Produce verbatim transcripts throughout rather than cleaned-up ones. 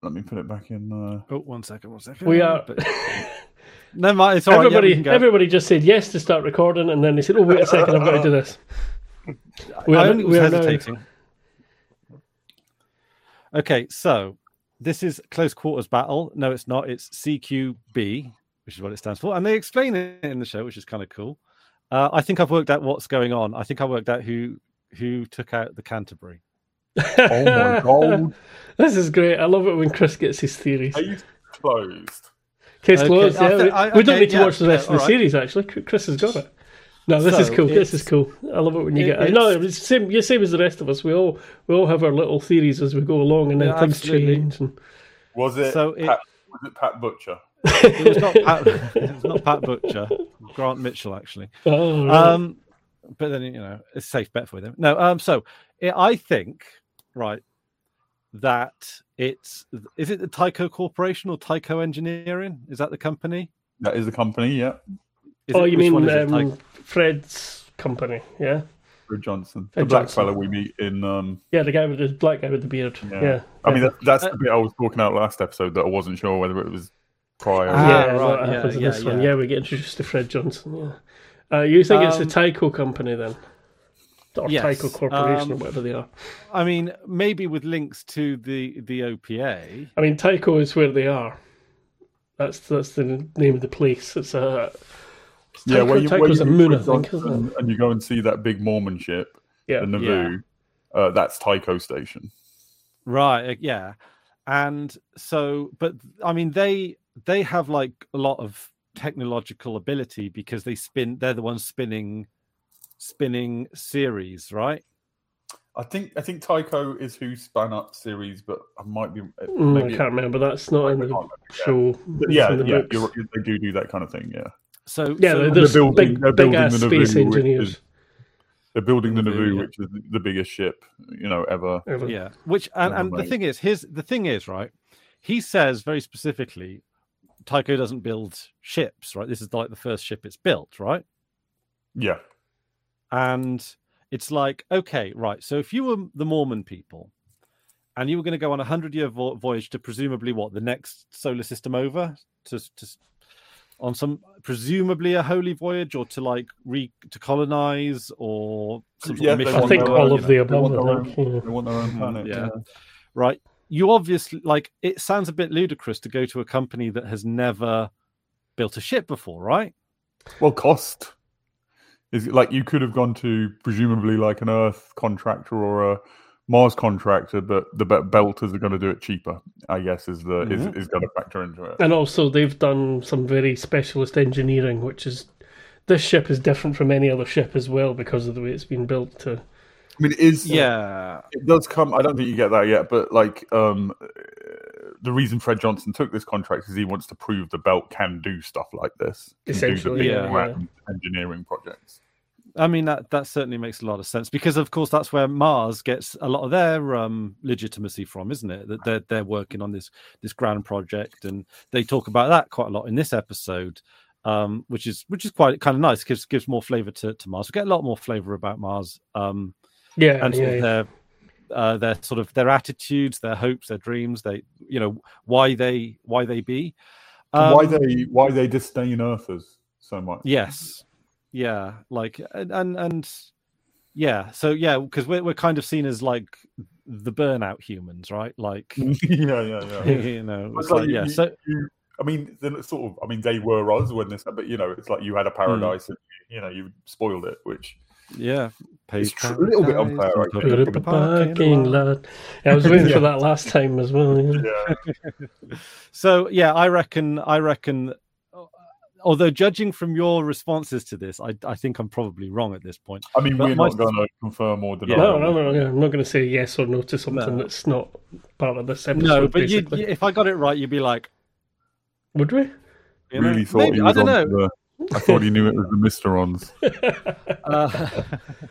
let me put it back in. Uh... Oh, one second, one second. We are. But... No, mind, it's all everybody, right. Yeah, everybody just said yes to start recording, and then they said, "Oh, wait a second, I've got to do this." We I are, only was we are hesitating. Now... Okay, so this is Close Quarters Battle. No, it's not. It's C Q B, which is what it stands for, and they explain it in the show, which is kind of cool. Uh, I think I've worked out what's going on. I think I worked out who who took out the Canterbury. Oh my god! This is great. I love it when Chris gets his theories. Case closed. Case Okay. closed. Yeah, Th- we, I, we don't okay, need to yeah, watch the rest yeah, of the right. series. Actually, Chris has got it. No, this So is cool. This it's- is cool. I love it when you it- get. No, it's- it's same. You're same as the rest of us. We all we all have our little theories as we go along, and then Yeah, things absolutely. change. And... Was it? So it- Pat, was it Pat Butcher? It was not Pat, it was not Pat Butcher. Grant Mitchell, actually. Oh, right. Um, but then you know, it's a safe bet for them. No, um, so it, I think right that it's is it the Tyco Corporation or Tyco Engineering? Is that the company? That is the company, yeah. Is oh, it- you which mean one is it? um, Tyco- Fred's company? Yeah, Fred Johnson, Fred the black Johnson. fella we meet in. Um, yeah, the guy with the black guy with the beard. Yeah. Yeah, I mean, yeah. that, that's Uh, the bit I was talking about last episode that I wasn't sure whether it was prior. Ah, yeah, right, what yeah, happens in yeah, this one? yeah. Yeah, we get introduced to Fred Johnson. Yeah, uh, you think it's the Um, Tyco company then, or yes, Tyco Corporation, um, or whatever they are? I mean, maybe with links to the the O P A. I mean, Tyco is where they are. That's that's the name of the place. It's a it's Yeah, Tycho, where you, where Tycho's you a meet moon, I Fred think, Johnson isn't it? and you go and see that big Mormon ship, Yeah, the Nauvoo. Uh, that's Tycho Station. Right, uh, yeah. And so, but I mean, they they have like a lot of technological ability because they spin. They're the ones spinning, spinning series, right? I think I think Tycho is who spun up series, but I might be. Mm, Maybe I can't remember. That's not in I the can't remember, yeah. show. But It's yeah, in the yeah, books. you're, they do do that kind of thing. Yeah, So Yeah, so, there's They're building- big, they're big building ass the space Nauvoo, which engineers. is- they're building the Nauvoo, Nauvoo, yeah. which is the biggest ship you know ever. Ever. yeah. Which and, and the Right. thing is, his the thing is, right? He says very specifically, Tycho doesn't build ships, right? This is like the first ship it's built, right? Yeah, And it's like, okay, right. So if you were the Mormon people and you were going to go on a hundred year vo- voyage to presumably what the next solar system over to, to on some presumably a holy voyage or to like re to colonize or some sort Yeah, of they mission. I want think their all own- of the they want above. their I own- think. Yeah. They want their own planet. yeah. Yeah. Right. You obviously like it sounds a bit ludicrous to go to a company that has never built a ship before, right? Well, cost is it like you could have gone to presumably like an Earth contractor or a Mars contractor, but the be- belters are going to do it cheaper. I guess is the Mhm. is is going to factor into it. And also, they've done some very specialist engineering, which is this ship is different from any other ship as well because of the way it's been built. To I mean, it is Yeah. it does come. I don't think you get that yet, but like um, the reason Fred Johnson took this contract is he wants to prove the belt can do stuff like this, can do the Essentially, big yeah, grand engineering projects. I mean that that certainly makes a lot of sense because, of course, that's where Mars gets a lot of their um, legitimacy from, isn't it? That they're they're working on this this grand project, and they talk about that quite a lot in this episode, um, which is which is quite kind of nice. Gives gives more flavor to, to Mars. We get a lot more flavor about Mars, um, yeah, and sort yeah, of yeah. their uh, their sort of their attitudes, their hopes, their dreams. They you know why they why they be. why Um, they why they disdain Earthers so much? Yes. Yeah, like and and, and yeah, so yeah, because we're we're kind of seen as like the burnout humans, right? Like yeah, yeah, yeah. you know, It's it's like like, you- yeah. you- So you- I mean, then sort of. I mean, they were us when this, but you know, it's like you had a paradise, and you know, you spoiled it, which yeah, it's tr- a little bit unfair. I Put think. it Put in up the a parking parking lot. lot. Yeah, I was waiting Yeah. for that last time as well. Yeah. Yeah, So yeah, I reckon I reckon although judging from your responses to this, I I think I'm probably wrong at this point. I mean, But we're my- not going to confirm or deny. No, no, no, no, I'm not going to say yes or no to something No. that's not part of this episode. No, but you, basically. if I got it right, you'd be like, Would we? you know, Really thought maybe, he I was don't on know. to the, I thought he knew it was the Mysterons. Uh,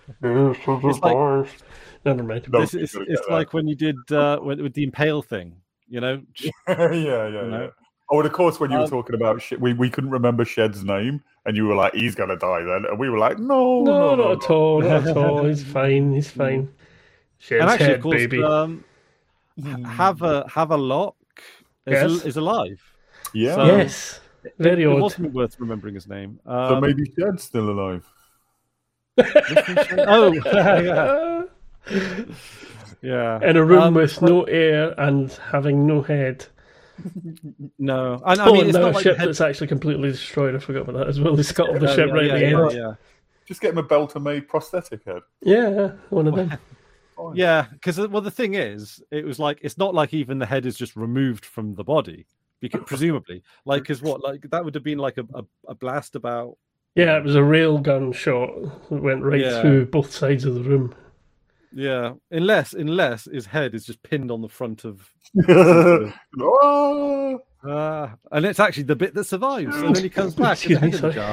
It's like- Never mind. No, this is you've gotta it's get that. like when you did uh, with, with the impale thing, you know. yeah, yeah, yeah. know? Oh, and of course, when you were Um, talking about shit, we, we couldn't remember Shed's name, and you were like, "He's gonna die then," and we were like, "No, No, no, not no, at all. Not at all. He's fine. He's fine. Shed's And actually, head, of course, baby. um, h- have a have a lot is, Yes. is alive. Yeah. So- Yes, very It odd. wasn't worth remembering his name. So Um, maybe Shed's still alive. oh, yeah, yeah. In a room Um, with no air and having no head. no, and I Oh, mean, and it's now not a like ship the head- that's actually completely destroyed. I forgot about that as well. They scuttled the Oh, ship yeah, right yeah, at the yeah, end. yeah. Just get him a Belter-made prosthetic head. Yeah, one of them. Fine. Yeah, because well, the thing is, it was like it's not like even the head is just removed from the body, because presumably, like, because what, like that would have been like a, a, a blast about. Yeah, it was a rail gun shot that went right Yeah. through both sides of the room. Yeah, unless unless his head is just pinned on the front of, Ah! uh, and it's actually the bit that survives, and then he comes back Excuse in the me, head in the sorry. jar.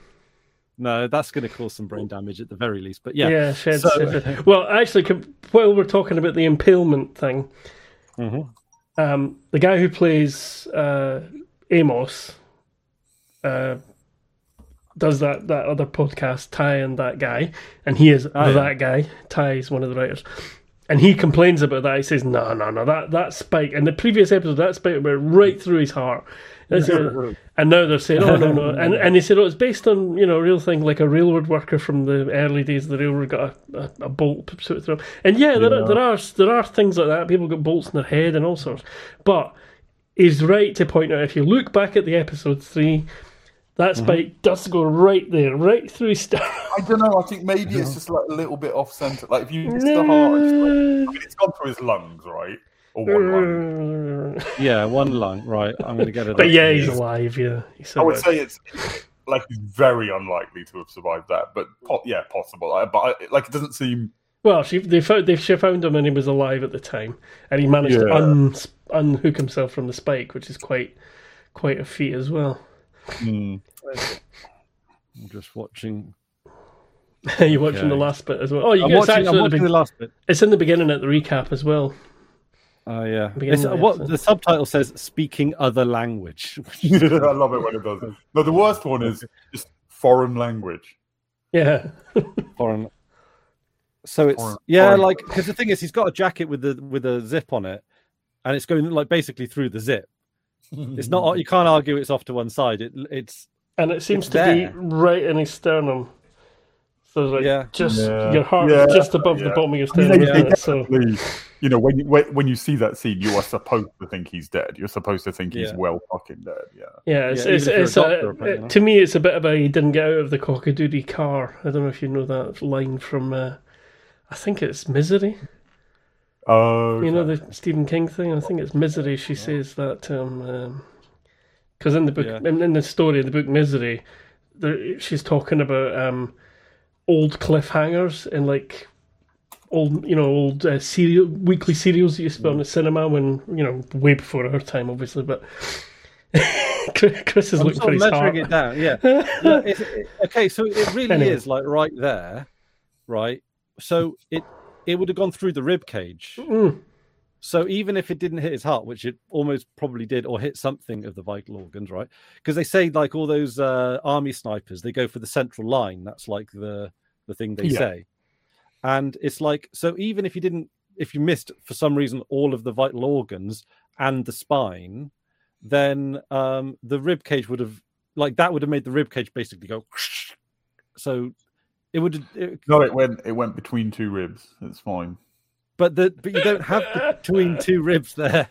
No, that's going to cause some brain damage at the very least. But yeah, Yeah, Shed So- says it. Well, actually, com- while we're talking about the impalement thing, Mhm. um, the guy who plays uh, Amos uh, does that, that other podcast, Ty and that guy, and he is Oh, the yeah. that guy. Ty is one of the writers. And he complains about that. He says, no, no, no, that, that spike. In the previous episode, that spike went right through his heart. And, so- and now they're saying, oh, no, no. And, and he said, oh, it's based on, you know, a real thing, like a railroad worker from the early days of the railroad got a, a, a bolt put through. And yeah, there, Yeah. Are, there are there are things like that. People got bolts in their head and all sorts. But he's right to point out, if you look back at the episode three, that spike does go right there, right through his stomach. I don't know. I think maybe it's just like a little bit off center. Like if you miss the heart, it's, like, I mean, it's gone through his lungs, right? Or one lung. yeah, one lung. Right, I'm going to get it. But up yeah, here. he's alive. Yeah, he's I would survived. say it's like he's very unlikely to have survived that, but po- yeah, possible. I- But I, like it doesn't seem. Well, she they found they she found him and he was alive at the time, and he managed to Yeah. un, unhook himself from the spike, which is quite quite a feat as well. Hmm. I'm just watching. You're watching Okay. the last bit as well. Oh, you I'm get watching, actually I'm at the, watching be- the last bit. it's in the beginning at the recap as well. Oh yeah, Beginning It's- of the what episode. the subtitle says: "Speaking other language." I love it when it does it. No, the worst one is just foreign language. Yeah, Foreign. So it's Foreign- yeah, foreign. like because the thing is, he's got a jacket with the with a zip on it, and it's going like basically through the zip. It's not you can't argue it's off to one side. It it's and it seems It's to there. be right in his sternum. So like Yeah. just Yeah. your heart Yeah, is just above the yeah. bottom of your I mean, sternum. they, isn't they it? So definitely, you know, when you when, when you see that scene, you are supposed to think he's dead. You're supposed to think he's Yeah. well fucking dead. Yeah. yeah, it's, Yeah, it's, even if it's you're a a, doctor, apparently, it- to me it's a bit of a he didn't get out of the cockadoodie car. I don't know if you know that line from uh, I think it's Misery. Oh, You know the Stephen King thing. I think it's Misery. She says that because in the book, Yeah. in, in the story, in the book Misery, there, she's talking about um, old cliffhangers and like old, you know, old uh, serial weekly serials that used to be on the cinema when you know way before our time, obviously. But Chris Chris is I'm looking sort for of his measuring heart. it down. Yeah. Yeah, it's- it- okay, so it really Anyway. is like right there, right? So it it would have gone through the rib cage. Mm. So even if it didn't hit his heart, which it almost probably did, or hit something of the vital organs, right? Because they say like all those uh, army snipers, they go for the central line. That's like the the thing they Yeah. say. And it's like so even if you didn't, if you missed for some reason all of the vital organs and the spine, then um, the rib cage would have like that would have made the rib cage basically go. So it would. It, No, it went it went between two ribs. It's fine. but the but you don't have between two ribs there.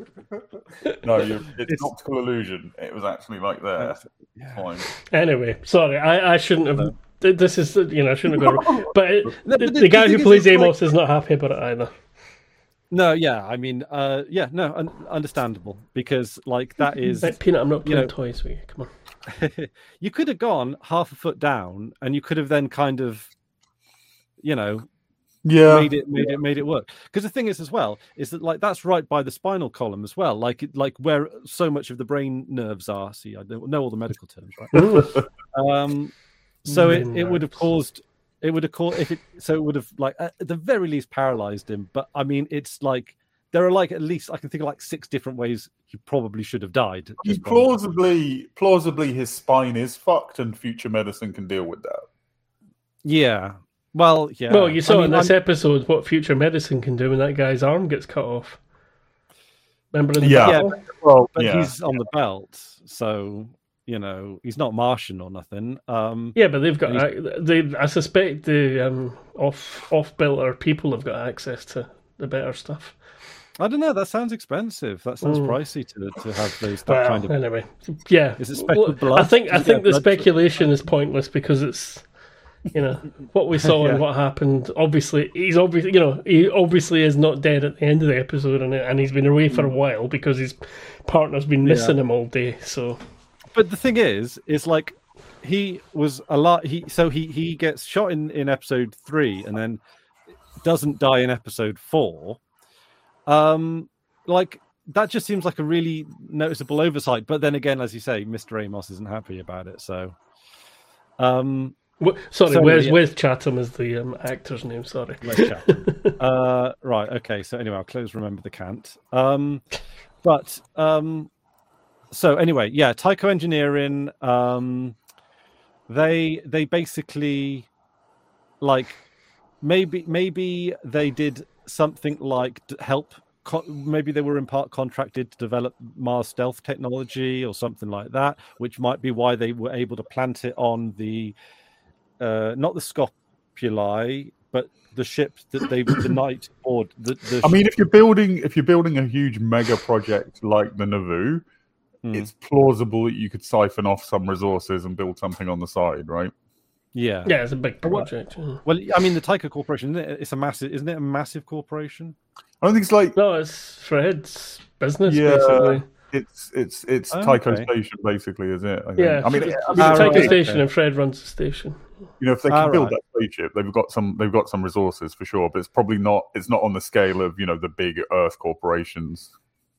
No, you, it's, It's- an optical illusion. It was actually like there. Yeah. Fine. Anyway, sorry, I, I shouldn't have. th- This is you know I shouldn't have gone. But, it, No, the, but the the guy thing who is, plays it's like- Amos is not happy about it either. No, yeah, I mean, uh, yeah, no, un- understandable because like that is Like, Peanut, I'm not you playing know- toys with you. Come on. you could have gone half a foot down and you could have then kind of, you know, Yeah. made it made it made it work. Because the thing is as well is that like that's right by the spinal column as well, like it- like where so much of the brain nerves are. See, I don't know all the medical terms, right? um, so it, it would have Nerves. caused it would have caused if it so it would have like at the very least paralyzed him. But I mean, it's like there are like at least I can think of like six different ways he probably should have died. He just by- plausibly, plausibly, his spine is fucked, and future medicine can deal with that. Yeah. Well, yeah. Well, you saw I in mean, this I'm- episode what future medicine can do when that guy's arm gets cut off. Remember in the Yeah. battle? Well, but yeah. he's on the belt, so you know he's not Martian or nothing. Um, Yeah, but they've got. And Uh, they, I suspect the um, off off belter people have got access to the better stuff. I don't know. That sounds expensive. That sounds Mm. pricey to to have those that Well, kind of. anyway, yeah. Is it special Well, blood? I think I Does it think get the blood? speculation is pointless because it's, you know, what we saw Yeah. and what happened. Obviously, he's obviously, you know, he obviously is not dead at the end of the episode, and and he's been away for a while because his partner's been missing Yeah. him all day. So, But the thing is, is like he was a lot. He so he he gets shot in in episode three, and then doesn't die in episode four. Um, like that just seems like a really noticeable oversight. But then again, as you say, Mister Amos isn't happy about it. So, um, wh- sorry, So, Wes, yeah. Wes Chatham is the um, actor's name. Sorry. let's chat. uh, right. Okay. So anyway, I'll close. Remember the cant. Um, but um, so anyway, yeah, Tycho Engineering. Um, they they basically like maybe maybe they did something like d- help. Co- maybe they were in part contracted to develop Mars stealth technology or something like that, which might be why they were able to plant it on the uh, not the Scopuli, but the ship that they the night board. The, the I mean, if you're building if you're building a huge mega project like the Naboo, Hmm. it's plausible that you could siphon off some resources and build something on the side, right? yeah, Yeah, it's a big What- project. yeah. Well, I mean, the Tycho Corporation, isn't it? It's a massive, isn't it? A massive corporation. I don't think it's like No, it's Fred's business, Yeah. basically. it's it's it's Oh, Tycho okay. Station, basically, is it? I think. Yeah, I mean, it's I a mean, Ah, Tycho right, station, okay. and Fred runs the station. you know, if they can Ah, build right. that spaceship, they've got some they've got some resources for sure, but it's probably not it's not on the scale of you know the big Earth corporations.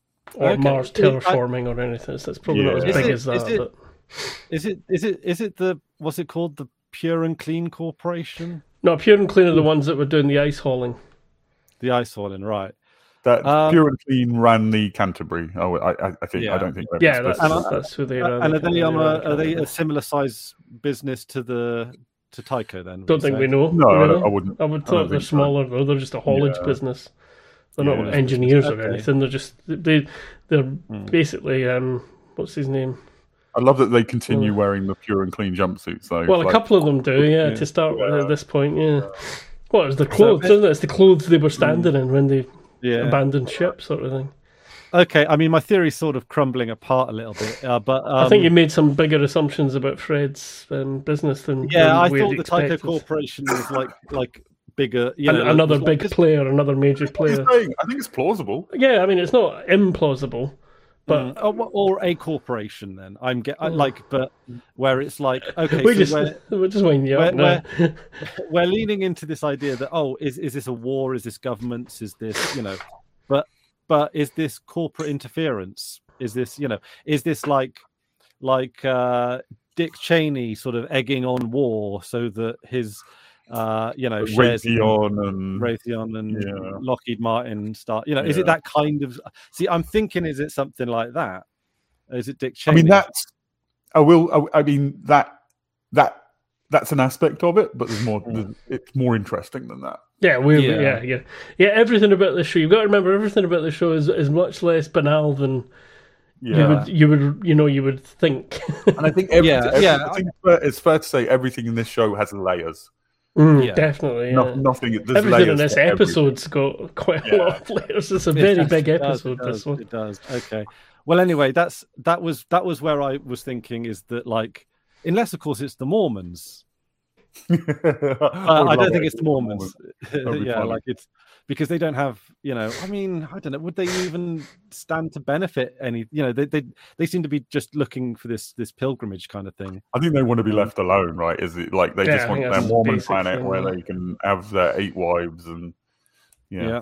Or Okay. Mars Is it- terraforming or anything. So it's probably not as Yeah. Is big it- as that. is it- but... Is it? Is it? Is it the? What's it called? The Pure and Clean Corporation, No, Pure and Clean are the ones that were doing the ice hauling. the ice hauling, right? That Um, Pure and Clean ran the Canterbury. Oh, I, I, I think Yeah. I don't think they're Yeah, that's, explicit. And I- that's who they ran. and are the- they on a? ran the Are they company. a similar size business to the to Tycho? Then Don't would think you we say? know. No, I, really. don't- I wouldn't. I would I thought don't they're think so. smaller though. They're just a haulage Yeah. business. They're not Yeah. engineers or Okay. anything. They're just they they're basically um what's his name? I love that they continue Mm. wearing the Pure and Clean jumpsuits. Though, Well, a like, couple of them do, yeah. Yeah. To start with Yeah. at this point, yeah. Well, it was the clothes, isn't it? It's the clothes they were standing in when they Yeah. abandoned ship, sort of thing. Okay. I mean, my theory's sort of crumbling apart a little bit, uh, but um, I think you made some bigger assumptions about Fred's um, business than yeah, than I we'd thought the Tycho expected. Corporation was like like bigger. You An- know, like- another like- big just- player, another major what are you player. saying? I think it's plausible. Yeah, I mean it's not implausible, but Mm, or, or a corporation. Then I'm get I Mm. like, but where it's like okay, we so just we're, we're just winding you up where- now. we're leaning into this idea that oh, is is this a war? Is this governments? Is this you know? But but is this corporate interference? Is this you know? Is this like like uh, Dick Cheney sort of egging on war so that his uh, you know shares in Raytheon and Raytheon and Yeah. Lockheed Martin start? You know, is it Yeah. that kind of? See, I'm thinking, is it something like that? Is it Dick I Cheney? mean that's. I will. I, I mean that that that's an aspect of it, but there's more. There's, it's more interesting than that. Yeah, we Yeah. yeah. yeah, yeah, Everything about the show, you've got to remember, everything about the show is, is much less banal than you Yeah, would you would you know you would think. and I think every, Yeah, every, yeah. I think it's fair, it's fair to say everything in this show has layers. Mm, Yeah. Definitely, No, yeah. nothing. There's Everything layers in this to everything. episode's got quite a Yeah. lot of layers. It's a It very does, big it does, episode. It does, This one. It does. Okay. Well, anyway, that's that was that was where I was thinking is that like, unless of course it's the Mormons. I, Uh, would I love don't it think if it's the it was Mormons. That'd be yeah, funny. like it's because they don't have, you know. I mean, I don't know. Would they even stand to benefit any? You know, they they they seem to be just looking for this this pilgrimage kind of thing. I think they want to be left alone, right? Is it like they Yeah, just I want think their that's the Mormon basic planet thing, where yeah. they can have their eight wives and yeah. Yeah.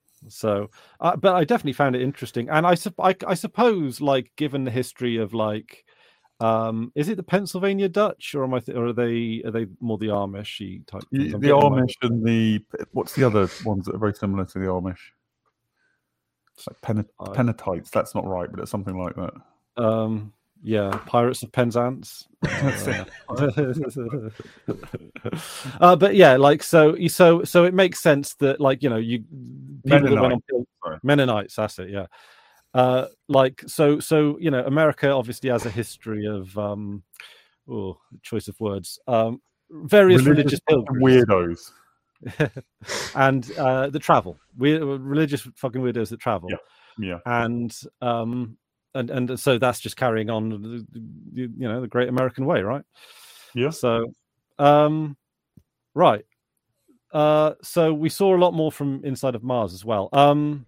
So, uh, but I definitely found it interesting, and I, sup- I I suppose like given the history of like. Um, is it the Pennsylvania Dutch, or am I? Th- or are they? Are they more the Amish type? The, things? I'm the getting my- Amish and the what's the other ones that are very similar to the Amish? It's like Pen- I- Pennatites. That's not right, but it's something like that. Um, yeah, Pirates of Penzance. That's it. uh, but yeah, like so, so so it makes sense that like you know you people that went on Mennonite. pil- Sorry. Mennonites. That's it. Yeah. Uh, like so, so you know, America obviously has a history of um, oh, choice of words, um, various religious, religious weirdos, and uh, the travel, we religious fucking weirdos that travel, yeah, yeah, and um, and and so that's just carrying on, the, the, you know, the Great American Way, right? Yeah. So, um, right. Uh, so we saw a lot more from inside of Mars as well. Um,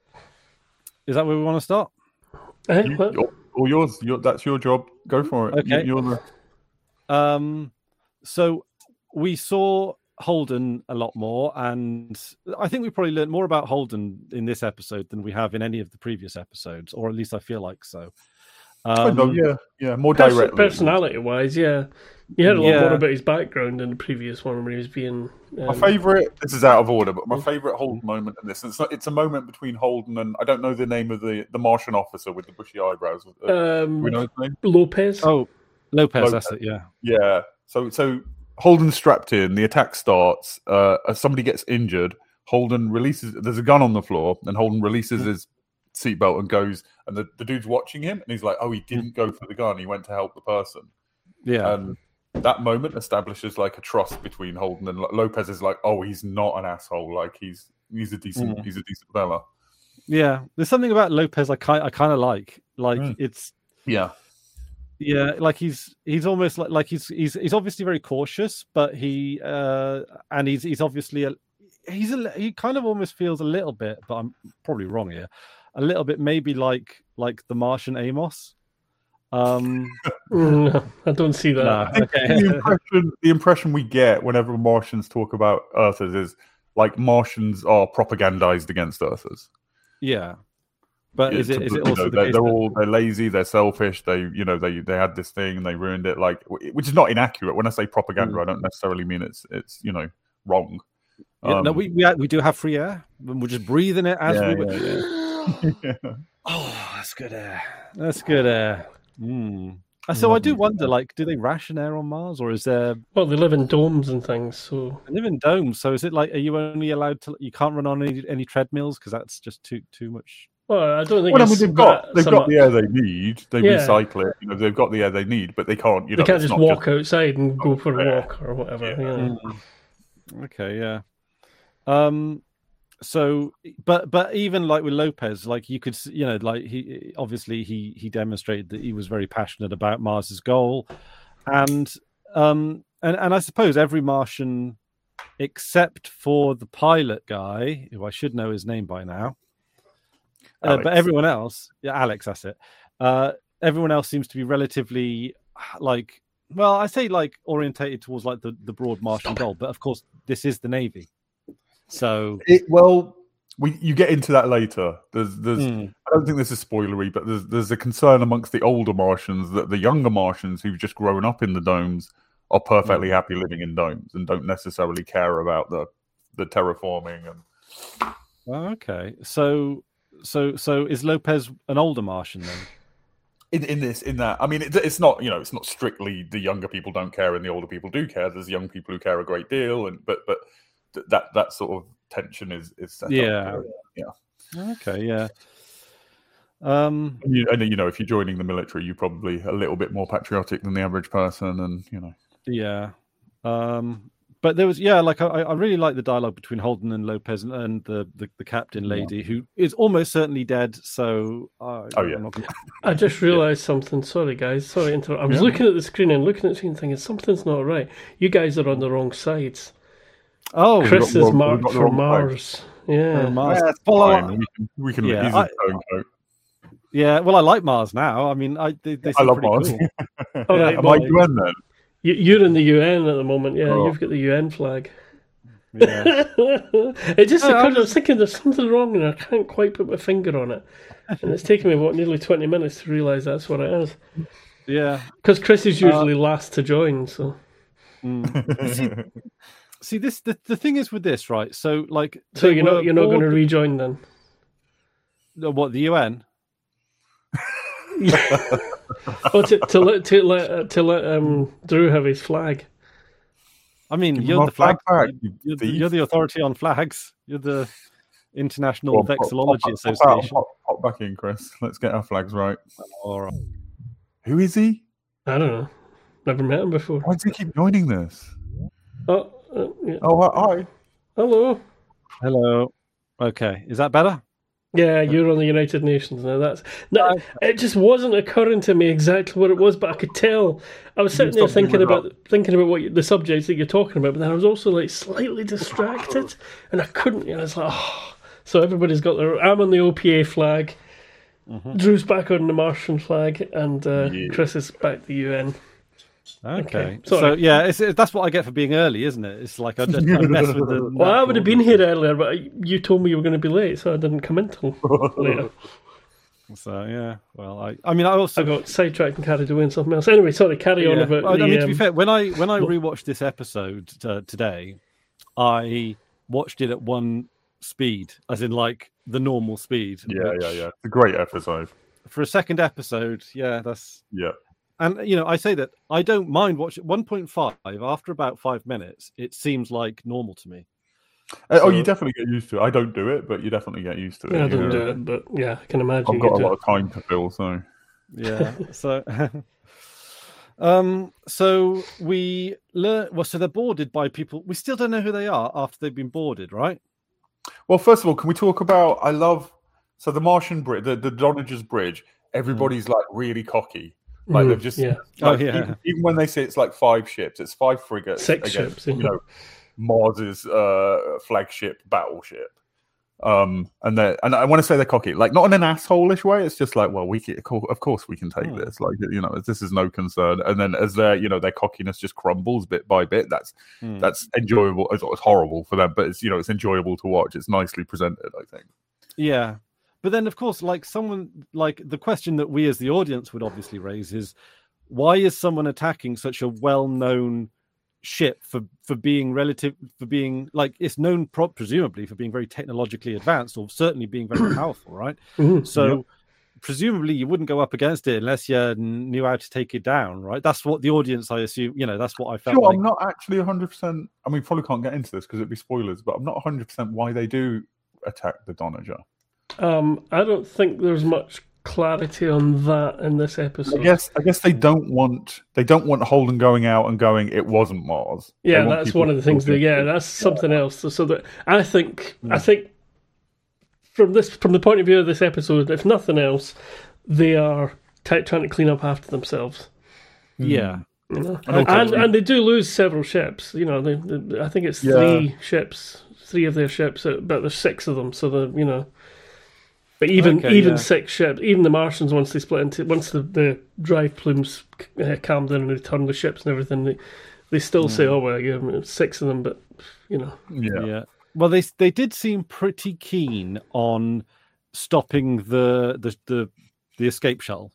is that where we want to start? Hey, you, all, all yours. Your, that's your job. Go for it. Okay. You, you're the... Um, so we saw Holden a lot more, and I think we probably learned more about Holden in this episode than we have in any of the previous episodes, or at least I feel like so. Um, know, yeah, yeah, more pers- directly. Personality-wise, yeah. You heard a lot yeah. more about his background in the previous one when he was being... Um... My favourite, this is out of order, but my favourite Holden moment in this, it's, not, it's a moment between Holden and, I don't know the name of the, the Martian officer with the bushy eyebrows. Uh, um, do we know his name? Lopez. Oh, Lopez, Lopez, that's it, yeah. Yeah, so so Holden's strapped in, the attack starts, uh, somebody gets injured, Holden releases, there's a gun on the floor, and Holden releases mm-hmm. his seatbelt and goes, and the, the dude's watching him, and he's like, oh, he didn't go for the gun, he went to help the person. Yeah. And that moment establishes like a trust between Holden and Lopez. Is like, oh, he's not an asshole. Like he's he's a decent mm. he's a decent fella. Yeah, there's something about Lopez I kind I kind of like. Like mm. it's yeah, yeah. Like he's he's almost like like he's he's he's obviously very cautious, but he uh and he's he's obviously a he's a he kind of almost feels a little bit, but I'm probably wrong here, a little bit maybe like like the Martian Amos. Um, no, I don't see that. No, okay. the, impression, the impression we get whenever Martians talk about Earthers is like Martians are propagandized against Earthers. Yeah, but yeah, is it to, is it you also know, the they're, case they're that... all they're lazy, they're selfish. They you know they they had this thing and they ruined it. Like, which is not inaccurate. When I say propaganda, mm. I don't necessarily mean it's it's you know wrong. Yeah, um, no, we we we do have free air, and we're just breathing it as yeah, we. Yeah, yeah. Oh, that's good air. That's good air. Mm. So I do wonder, like, do they ration air on Mars, or is there? Well, they live in domes and things, so they live in domes. So is it like, are you only allowed to? You can't run on any, any treadmills because that's just too too much. Well, I don't think. Well, it's I mean, they've got they've so got much... the air they need. They yeah. recycle it. You know, they've got the air they need, but they can't. You they know, can't just walk just... outside and go for a walk or whatever. Yeah. Yeah. Mm. Okay, yeah. Um. So, but but even like with Lopez, like you could, you know, like he obviously he he demonstrated that he was very passionate about Mars's goal, and um and and I suppose every Martian, except for the pilot guy, who I should know his name by now, uh, but everyone else, yeah, Alex, that's it. Uh, everyone else seems to be relatively like, well, I say like orientated towards like the the broad Martian goal, but of course this is the Navy. So it, well, we you get into that later. There's there's mm. I don't think this is spoilery, but there's there's a concern amongst the older Martians that the younger Martians who've just grown up in the domes are perfectly mm. happy living in domes and don't necessarily care about the the terraforming and. Okay, so so so is Lopez an older Martian then? In in this in that I mean it, it's not you know it's not strictly the younger people don't care and the older people do care. There's young people who care a great deal and but but. That that sort of tension is is set yeah up. yeah okay yeah um and you, and you know if you're joining the military you're probably a little bit more patriotic than the average person and you know yeah um but there was yeah like I, I really like the dialogue between Holden and Lopez and, and the, the the captain lady yeah. who is almost certainly dead so uh, oh yeah gonna... I just realized yeah. something sorry guys sorry to interrupt. I was yeah. looking at the screen and looking at the screen thinking something's not right. You guys are on the wrong sides. Oh, Chris is marked for Mars. Yeah, Mars. Yeah, fine. We can, we can yeah, use I, coat. Yeah, well, I like Mars now. I mean, I they, they I love Mars. Cool. All right, Am I U N then? You're in the U N at the moment. Yeah, oh. You've got the U N flag. Yeah. It just occurred. I, I was thinking there's something wrong, and I can't quite put my finger on it. And it's taken me what nearly twenty minutes to realise that's what it is. Yeah, because Chris is usually uh, last to join. So. Mm. See this the, the thing is with this, right? So like So you're not you're not going to rejoin then? What, the U N? Well, to, to let to let to let um Drew have his flag. I mean, you're the flag. flag. You're, you're, you're the authority on flags. You're the International Well, pop- Vexillology pop- pop out, Association. Pop, pop back in, Chris. Let's get our flags right. All right. Who is he? I don't know. Never met him before. Why does he keep joining this? Oh, uh, yeah. Oh, hi. Hello. Hello. Okay, is that better? Yeah, you're on the United Nations now. That's no, it. Just wasn't occurring to me exactly what it was, but I could tell. I was sitting there thinking about thinking about what you, the subjects that you're talking about, but then I was also like slightly distracted, and I couldn't. You know, it's like, oh. So everybody's got their. I'm on the O P A flag. Mm-hmm. Drew's back on the Martian flag, and uh, yeah. Chris is back to the U N. Okay, okay. So yeah, it's, it, that's what I get for being early, isn't it? It's like I just I mess with the. Well, I would have been here earlier, but you told me you were going to be late, so I didn't come in till later. So yeah, well, I, I mean, I also I got sidetracked and carried away in something else. Anyway, sorry, carry yeah. on about. I the, mean, to um... be fair, when I when I rewatched this episode uh, today, I watched it at one speed, as in like the normal speed. Yeah, yeah, yeah. It's a great episode. For a second episode, yeah, that's yeah. And, you know, I say that I don't mind watching one point five after about five minutes. It seems like normal to me. Uh, so, oh, you definitely get used to it. I don't do it, but you definitely get used to it. Yeah, I don't know? do it, but yeah, I can imagine. I've got a lot of time to fill, so. Yeah. so, um, so we learn. Well, so they're boarded by people. We still don't know who they are after they've been boarded, right? Well, first of all, can we talk about? I love so the Martian bridge, the the Donnager's bridge. Everybody's mm. like really cocky. Like mm, they've just, yeah. like, oh, yeah. even, even when they say it's like five ships, it's five frigates, six against, ships, yeah. you know, Mars's uh, flagship battleship. Um, and they and I want to say they're cocky, like not in an asshole-ish way. It's just like, well, we can, of course we can take oh. this. Like, you know, this is no concern. And then as their, you know, their cockiness just crumbles bit by bit. That's mm. that's enjoyable. It's, it's horrible for them, but it's, you know, it's enjoyable to watch. It's nicely presented, I think. Yeah. But then, of course, like someone, like the question that we as the audience would obviously raise is, why is someone attacking such a well-known ship for, for being relative, for being like, it's known pro- presumably for being very technologically advanced or certainly being very powerful, right? Mm-hmm. So yeah. presumably you wouldn't go up against it unless you knew how to take it down, right? That's what the audience, I assume, you know, that's what I felt sure, like. I'm not actually one hundred percent, I mean, probably can't get into this because it'd be spoilers, but I'm not one hundred percent why they do attack the Donnager. Um, I don't think there's much clarity on that in this episode. I guess I guess they don't want they don't want Holden going out and going, it wasn't Mars. Yeah, that's one of the things that yeah, that's something yeah. else. So, so that I think mm. I think from this from the point of view of this episode, if nothing else, they are t- trying to clean up after themselves. Yeah. You know? and, and and they do lose several ships. You know, they, they, I think it's yeah. three ships, three of their ships, but there's six of them. So the you know. But even okay, even yeah. six ships, even the Martians, once they split into, once the, the drive plumes uh, calmed down and they turned the ships and everything, they, they still mm. say, "Oh well, yeah, six of them," but you know, yeah, yeah. Well, they they did seem pretty keen on stopping the the the, the escape shuttle.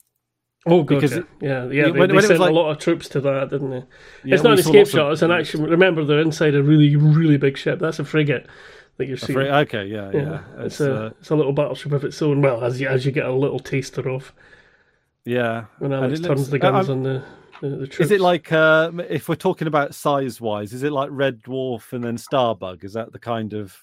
Oh, God, because yeah, it, yeah, yeah. They, when, they when sent like, a lot of troops to that, didn't they? Yeah, it's not an escape shuttle; it's an actual. Remember, they're inside a really, really big ship. That's a frigate. That you're seeing. Okay, yeah, yeah. yeah. It's, it's a uh, it's a little battleship of its own. Well, as you as you get a little taster of. Yeah, when Alex turns looks, the guns uh, on the, the the troops. Is it like uh, if we're talking about size wise? Is it like Red Dwarf and then Starbug? Is that the kind of?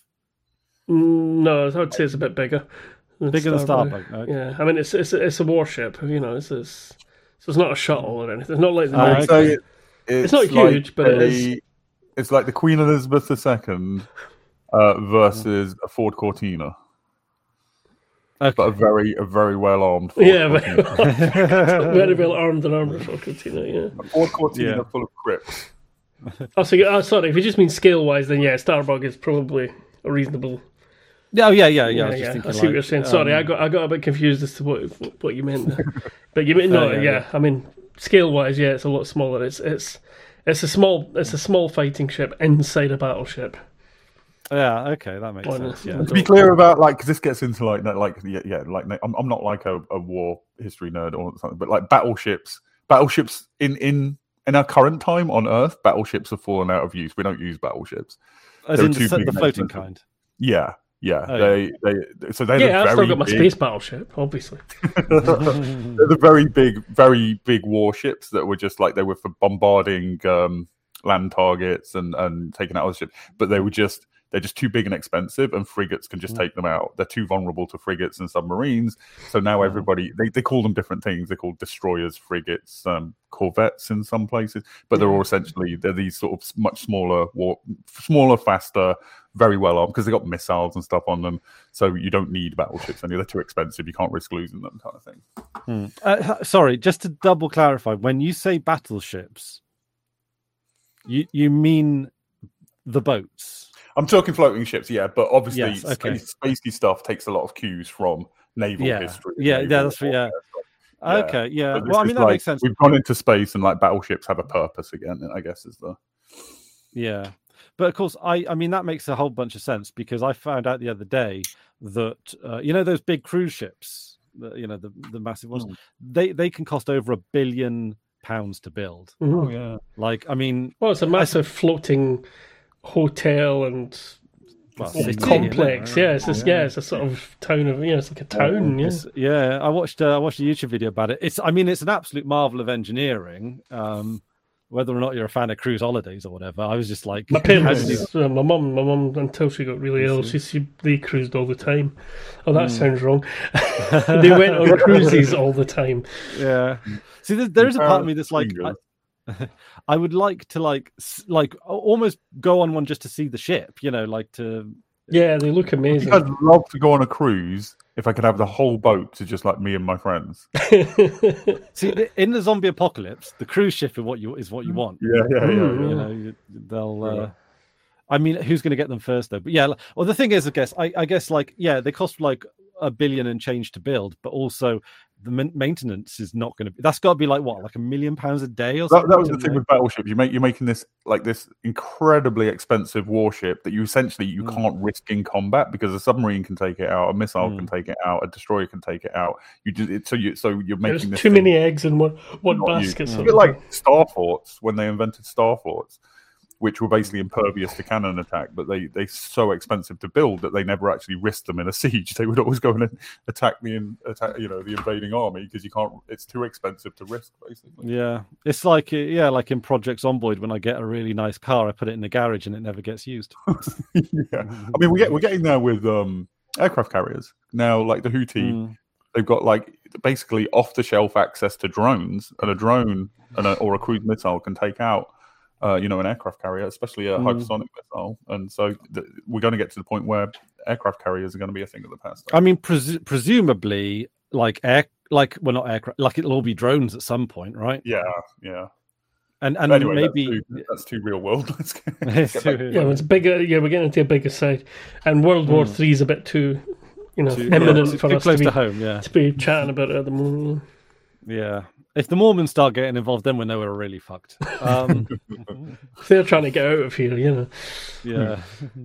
No, I would say it's a bit bigger. Than bigger Starbug. than Starbug. Okay. Yeah, I mean it's it's it's a warship. You know, it's, it's so it's not a shuttle or anything. It's not like the. Uh, okay. it, it's, it's not huge, like but a, it is. It's like the Queen Elizabeth the Second. Uh, versus a Ford Cortina, okay. but a very, a very well armed. Ford yeah, very well, very well armed and armed Ford Cortina. Yeah, a Ford Cortina yeah. full of crypts. Oh, so oh, sorry. If you just mean scale wise, then yeah, Starbug is probably a reasonable. Yeah, oh, yeah, yeah, yeah. yeah, I, was yeah. just I see like, what you're saying. Sorry, um, I got I got a bit confused as to what what you meant there. But you mean no, uh, yeah, yeah, yeah. I mean scale wise, yeah, it's a lot smaller. It's it's it's a small it's a small fighting ship inside a battleship. Yeah, okay, that makes well, sense. Yeah. To be clear about like, because this gets into like, like yeah, yeah like I'm, I'm not like a, a war history nerd or something, but like battleships, battleships in in in our current time on Earth, battleships have fallen out of use. We don't use battleships. As in the, the floating kind. Yeah, yeah. Oh, they yeah. they so they're yeah. The I've very still got my big, space battleship, obviously. They're the very big, very big warships that were just like they were for bombarding um, land targets and and taking out other ships, but they were just. they're just too big and expensive, and frigates can just take them out. They're too vulnerable to frigates and submarines. So now everybody, they, they call them different things. They're called destroyers, frigates, um, corvettes in some places, but they're all essentially, they're these sort of much smaller, war, smaller, faster, very well armed, because they've got missiles and stuff on them. So you don't need battleships anymore. They're too expensive. You can't risk losing them, kind of thing. Hmm. Uh, sorry, just to double clarify, when you say battleships, you you mean the boats? I'm talking floating ships, yeah, but obviously Yes, okay. space, spacey stuff takes a lot of cues from naval Yeah, history. yeah, naval yeah, that's yeah. warfare. Yeah. Okay, yeah. But this Well, I is mean that like, makes sense. We've gone into space, and like battleships have a purpose again, I guess is the Yeah, but of course, I I mean that makes a whole bunch of sense, because I found out the other day that uh, you know those big cruise ships, the, you know the the massive ones, Mm. they they can cost over a billion pounds to build. Mhm. oh yeah. Like, I mean, Well, it's a massive floating hotel and well, Yeah, city, complex. isn't it? Yeah, it's just, yeah, it's a sort of town of yeah, it's like a town. Yeah. It's- yeah, I watched uh, I watched a YouTube video about it. It's I mean it's an absolute marvel of engineering. Um, whether or not you're a fan of cruise holidays or whatever, I was just like, My how did you- parents, uh, my mum, my mum, until she got really ill, she, she they cruised all the time. Oh, that sounds wrong. They went on cruises all the time. yeah. See, there, there is a part of me that's like, Fingers. I, I would like to like s- like almost go on one just to see the ship, you know, like to. Yeah, they look amazing. I'd love to go on a cruise if I could have the whole boat to just like me and my friends. See, the- in the zombie apocalypse, the cruise ship is what you is what you want. Yeah, yeah, yeah. Mm. You know, you- they'll. Uh, I mean, who's going to get them first though? But yeah, like- well, the thing is, I guess, I, I guess, like, yeah, they cost like a billion and change to build, but also the ma- maintenance is not going to be. That's got to be like what, like a million pounds a day or That, something. that was the to thing make- with battleship. You make you're making this like this incredibly expensive warship that you essentially you Mm. can't risk in combat, because a submarine can take it out, a missile can Mm. take it out, a destroyer can take it out. You just it, so you so you're There's making this too thing many eggs in one one not used. basket. It's a sort bit of like thing. star forts when they invented star forts, which were basically impervious to cannon attack, but they they so expensive to build that they never actually risked them in a siege. They would always go and attack the in, attack you know the invading army, because you can't. It's too expensive to risk, basically. Yeah, it's like uh, yeah, like in Project Zomboid, when I get a really nice car, I put it in the garage and it never gets used. Yeah, I mean we get we're getting there with um, aircraft carriers now, like the Houthi. Mm. They've got like basically off the shelf access to drones, and a drone and a, or a cruise missile can take out. Uh, you know, an aircraft carrier, especially a Mm. hypersonic missile, and so th- we're going to get to the point where aircraft carriers are going to be a thing of the past. I mean, pres- presumably, like air, like well, not aircraft, like it'll all be drones at some point, right? Yeah, yeah. And and Anyway, maybe that's, too, that's too real world. Let's get, It's let's get back- too- Yeah, it's bigger. Yeah, we're getting into a bigger side, and World War Mm. Three is a bit too, you know, too- imminent yeah, too- for too us to close be, to home. Yeah, to be chatting about it at the moment. yeah. If the Mormons start getting involved, then we know we're really fucked. Um, They're trying to get out of here, you know. yeah.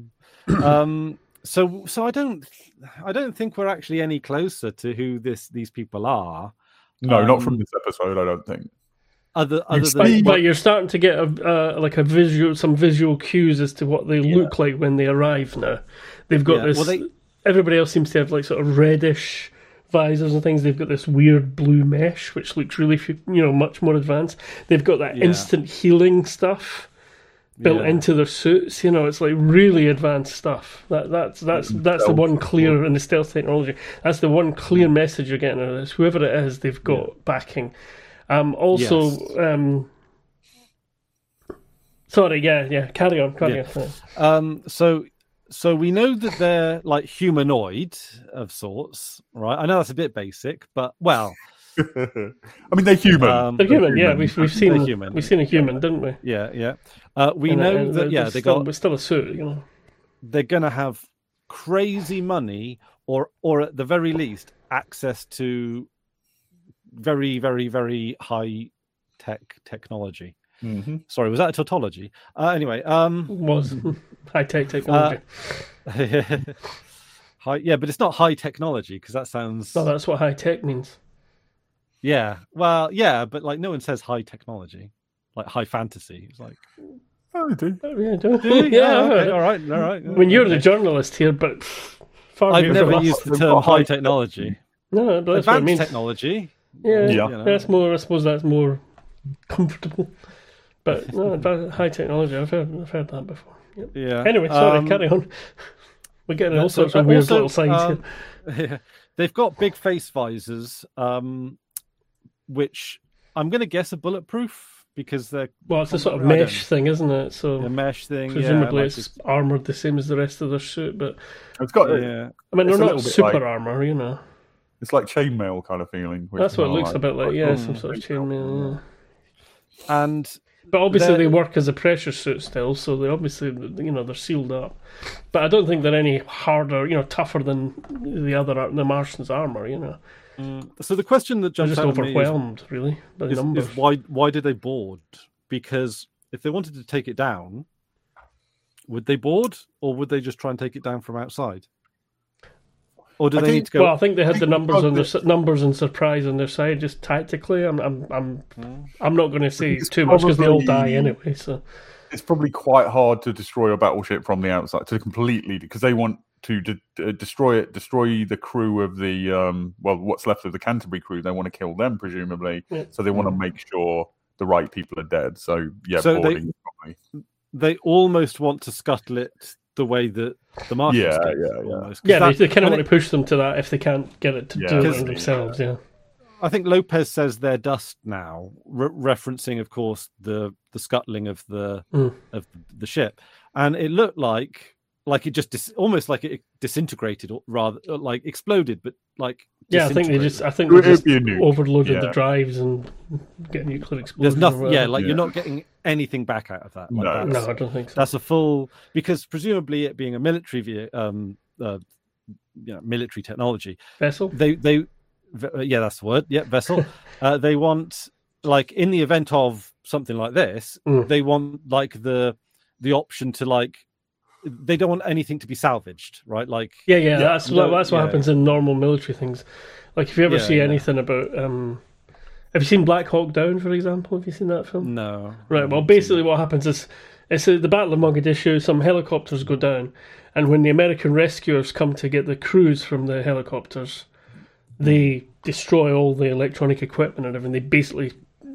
um. So so I don't I don't think we're actually any closer to who this these people are. no, not from Um, this episode. I don't think. Other other But, than but you're starting to get a uh, like a visual, some visual cues as to what they Yeah. look like when they arrive. Now they've got Yeah, this. well, they- Everybody else seems to have like sort of reddish visors and things. They've got this weird blue mesh, which looks really, fu- you know, much more advanced. They've got that Yeah. instant healing stuff built Yeah. into their suits. You know, it's like really advanced stuff. That that's that's that's the one clear in the stealth technology. That's the one clear message you're getting out of this. Whoever it is, they've got backing. Um, also, Yes. um, sorry, yeah, yeah. Carry on, carry Yeah. on. Um, so, so we know that they're like humanoid of sorts, right? I know that's a bit basic, but well, I mean, they're human. um, They're human, yeah. We've we've seen They're human. we've seen a human, didn't we? yeah, yeah. Uh, we And, uh, know and that they're- yeah, they're they still, got but still a suit, you know. they're gonna have crazy money, or or at the very least, access to very, very, very high tech technology. Mhm. Sorry, was that a tautology? Uh, anyway, um, Was high tech technology. high, yeah, but it's not high technology because that sounds. no, that's what high tech means. Yeah, well, yeah, but like no one says high technology, like high fantasy. It's like, Oh, they do. Oh, yeah, don't- yeah, okay, all right, all right. When you're the okay. journalist here, but far I've be never from us. used the They've term got high high technology. No, no, but that's what it Advanced means. technology. Yeah, Yeah. You know. that's more. I suppose that's more comfortable. But no, adva- high technology. I've heard, I've heard that before. Yep. Yeah. Anyway, sorry, Um, carry on. We're getting all so- sorts of weird also, little signs um, yeah, they've got big face visors, um, which I'm going to guess are bulletproof because they're here. Well, it's a sort of I don't mesh thing, isn't it? So a mesh thing. presumably yeah, like it's armored the same as the rest of their suit, but It's got this- yeah. I mean, It's they're a not little bit super like- armor, you know. it's like chainmail kind of feeling. which That's is what it kinda looks a bit like, yeah, some mm, sort of chainmail. Yeah. And But obviously They're- they work as a pressure suit still, so they obviously, you know, they're sealed up. But I don't think they're any harder, you know, tougher than the other the Martians' armor. You know, mm, so the question that they're jumps just out at me is, overwhelmed, really, by the is, numbers. is why why did they board? Because if they wanted to take it down, would they board or would they just try and take it down from outside? Or do I they think- need to go? Well, I think they had the think numbers on their because s- numbers and surprise on their side, just tactically. I'm, I'm, I'm, Mm. I'm not going to say it's too much because they all probably- die anyway. So It's probably quite hard to destroy a battleship from the outside to completely because they want to de- de- destroy it, destroy the crew of the um, well, what's left of the Canterbury crew. They want to kill them, presumably. Yeah. So they want to make sure the right people are dead. So yeah, So they- boarding is probably. They almost want to scuttle it the way that the Martians Yeah, did, yeah, yeah. almost. 'Cause yeah, that- they, they kind of when want it- to push them to that if they can't get it to Yeah, do it because- themselves. Yeah. I think Lopez says they're dust now, re- referencing, of course, the the scuttling of the Mm. of the ship, and it looked like like it just dis- almost like it disintegrated, or rather uh, like exploded, but like Yeah, I think they disintegrated. just, I think It they would just be a nuke. overloaded the Yeah. drives and get nuclear explosion. There's or nothing. Yeah, whatever. like Yeah. you're not getting anything back out of that. Like, No. that's, no, I don't think so. that's a full because presumably it being a military ve- um uh, you know, military technology, Vessel. they they v- uh, yeah, that's the word. Yeah, vessel. uh, they want like in the event of something like this, Mm. they want like the the option to like they don't want anything to be salvaged, right? Like Yeah, yeah, that's no, what, that's what yeah. happens in normal military things. Like if you ever Yeah, see yeah. anything about, um, have you seen Black Hawk Down, for example? Have you seen that film? no, Right. Well, basically, what happens is it's uh, the Battle of Mogadishu. Some helicopters go down, and when the American rescuers come to get the crews from the helicopters, they destroy all the electronic equipment and everything. They basically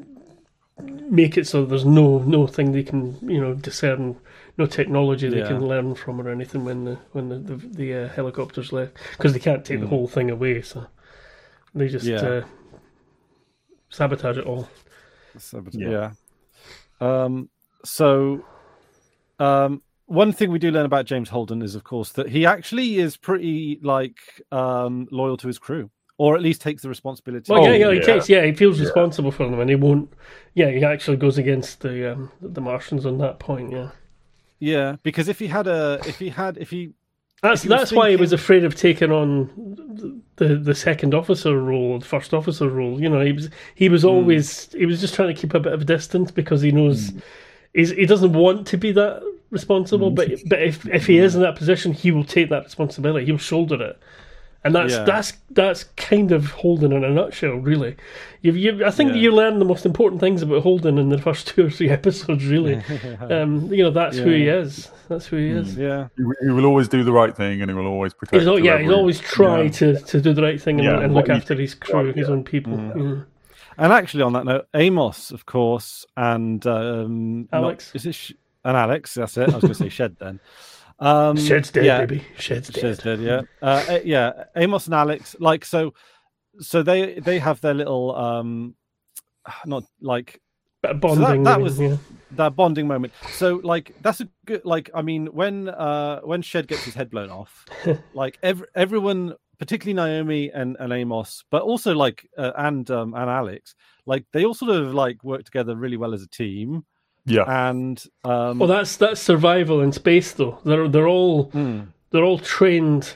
make it so there's no no thing they can you know discern, no technology they Yeah. can learn from or anything when the when the the, the uh, helicopters left because they can't take the Mm. whole thing away. So they just Yeah. uh, sabotage it all. So, but- Yeah. yeah. Um. So, um, one thing we do learn about James Holden is, of course, that he actually is pretty like um loyal to his crew, or at least takes the responsibility. Well, Oh, yeah, yeah, he yeah. takes, yeah, he feels Yeah. responsible for them, and he won't. Yeah, he actually goes against the um, the Martians on that point. Yeah, Yeah, because if he had a, if he had, if he, that's If he was that's why he was thinking- afraid of taking on the the second officer role, the first officer role. You know, he was he was Hmm. always he was just trying to keep a bit of a distance because he knows he's, he doesn't want to be that responsible. But but if if he is in that position, he will take that responsibility. He'll shoulder it. And that's Yeah. that's that's kind of Holden in a nutshell, really. You, you, I think Yeah. you learn the most important things about Holden in the first two or three episodes. Really, um, you know that's who he Yeah. is. That's who he is. yeah, He, he will always do the right thing, and he will always protect. He's al- yeah, he's whoever he- always try yeah. to, to do the right thing and, Yeah, and what look he after his thinks crew, right, his yeah. own people. Mm. Yeah. and actually on that note, Amos, of course, and um, not- Alex. is it Sh- and Alex? That's it. I was going to say Shed then. Um, Shed's dead, yeah, baby. Shed's dead. Shed's dead. Yeah, uh, eh, yeah. Amos and Alex, like so, so they they have their little um, not like Bit of bonding. that I mean, was- yeah. that bonding moment. So like that's a good like I mean when uh when Shed gets his head blown off, like every, everyone, particularly Naomi and, and Amos, but also like uh, and um and Alex, like they all sort of like work together really well as a team. Yeah, And um Well, that's that's survival in space, though. They're they're all mm, they're all trained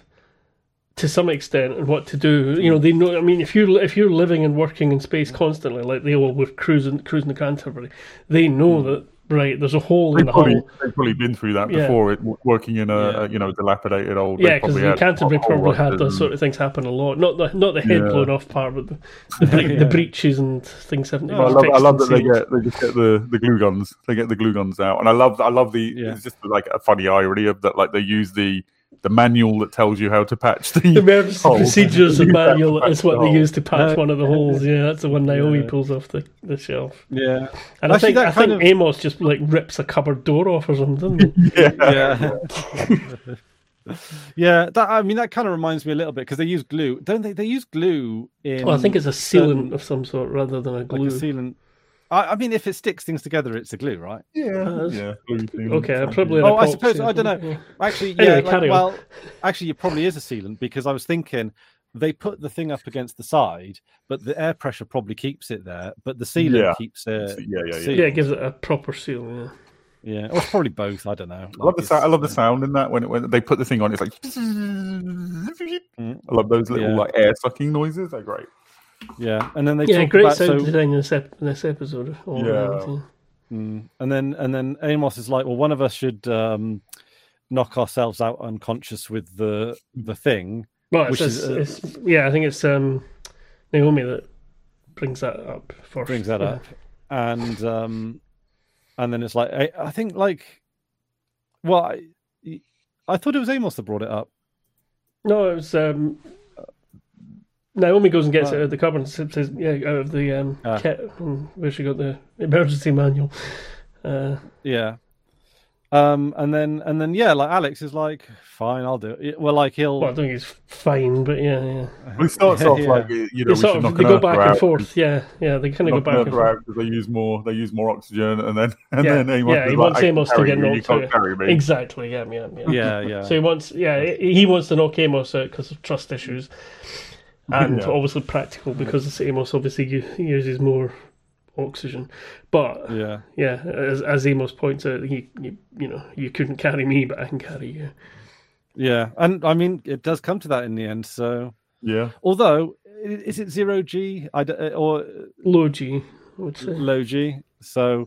to some extent in what to do. You know, they know. I mean, if you if you're living and working in space constantly, like they will with cruising cruising the Canterbury, they know that right. There's a hole in they've the probably, hull. they've probably been through that Yeah. before. It working in a, Yeah. a you know dilapidated old. Yeah, they because probably the had Canterbury whole probably had rushes those and- sort of things happen a lot. Not the not the head Yeah. blown off part, but the the, bre- Yeah. the breaches and things haven't. No, Well, I been love, I fixed love and that they sealed. get they just get the, the glue guns. They get the glue guns out, and I love I love the Yeah. it's just like a funny irony of that. Like they use the the manual that tells you how to patch the emergency hole. procedures You manual have to is patch what the they hole. use to patch Uh, one of the holes. Yeah, that's the one Naomi Yeah. pulls off the, the shelf. Yeah, And Actually, I think that I kind think of- Amos just like rips a cupboard door off or something. Doesn't he? Yeah. yeah. Yeah, that I mean that kind of reminds me a little bit because they use glue, don't they? They use glue in. Well, I think it's a sealant certain- of some sort rather than a like glue. a sealant. I, I mean, if it sticks things together, it's a glue, right? Yeah, Uh, yeah. Blue thing, okay, something. probably an Oh, I epoxy suppose or I don't know. something, yeah. Actually, yeah. Anyway, like, carry on. well, actually, it probably is a sealant because I was thinking they put the thing up against the side, but the air pressure probably keeps it there, but the sealant Yeah. keeps it. Yeah, yeah, yeah. sealed. Yeah, it gives it a proper seal. Yeah. Yeah, or it's probably both. I don't know. I love the Like, sound. I love the it's- sound in that when it, when they put the thing on. It's like Mm. I love those little Yeah. like air sucking noises. They're great. Yeah, and then they Yeah, talk great about sound so, design in this, ep- in this episode. all Yeah. around, Mm. and then and then Amos is like, well, one of us should um, knock ourselves out unconscious with the the thing. Well, it's, Which it's, is, uh, it's yeah, I think it's um, Naomi that brings that up first. brings that yeah. up, and um, and then it's like I, I think like, well, I, I thought it was Amos that brought it up. No, it was um, Naomi goes and gets Oh. it out of the cupboard and says, "Yeah, out of the um, Ah. kit and where she got the emergency manual." Uh, Yeah. Um, and then and then yeah, like Alex is like, fine, I'll do it. Well, like he'll. well, I don't think he's fine, but yeah, yeah. Well, it starts off Yeah. like you know They we sort should of knock they an go earth back out, and forth. Yeah, yeah, they kind of go knock back an and earth forth. out because they use more. They use more oxygen, and then and Yeah, then Amos yeah, is he like, wants I can Amos to carry get you, you knocked can't out. carry me. Exactly. Yeah, yeah, yeah. Yeah, yeah. So he wants, yeah, he he wants to knock Amos out because of trust issues, and Yeah. obviously practical because Amos obviously u- uses more oxygen. But yeah. yeah, as as Amos points out, he you, you know you couldn't carry me, but I can carry you. Yeah. And I mean, it does come to that in the end. So, Yeah, although, i- is it zero G I d- or Low G, I would say. low G? So,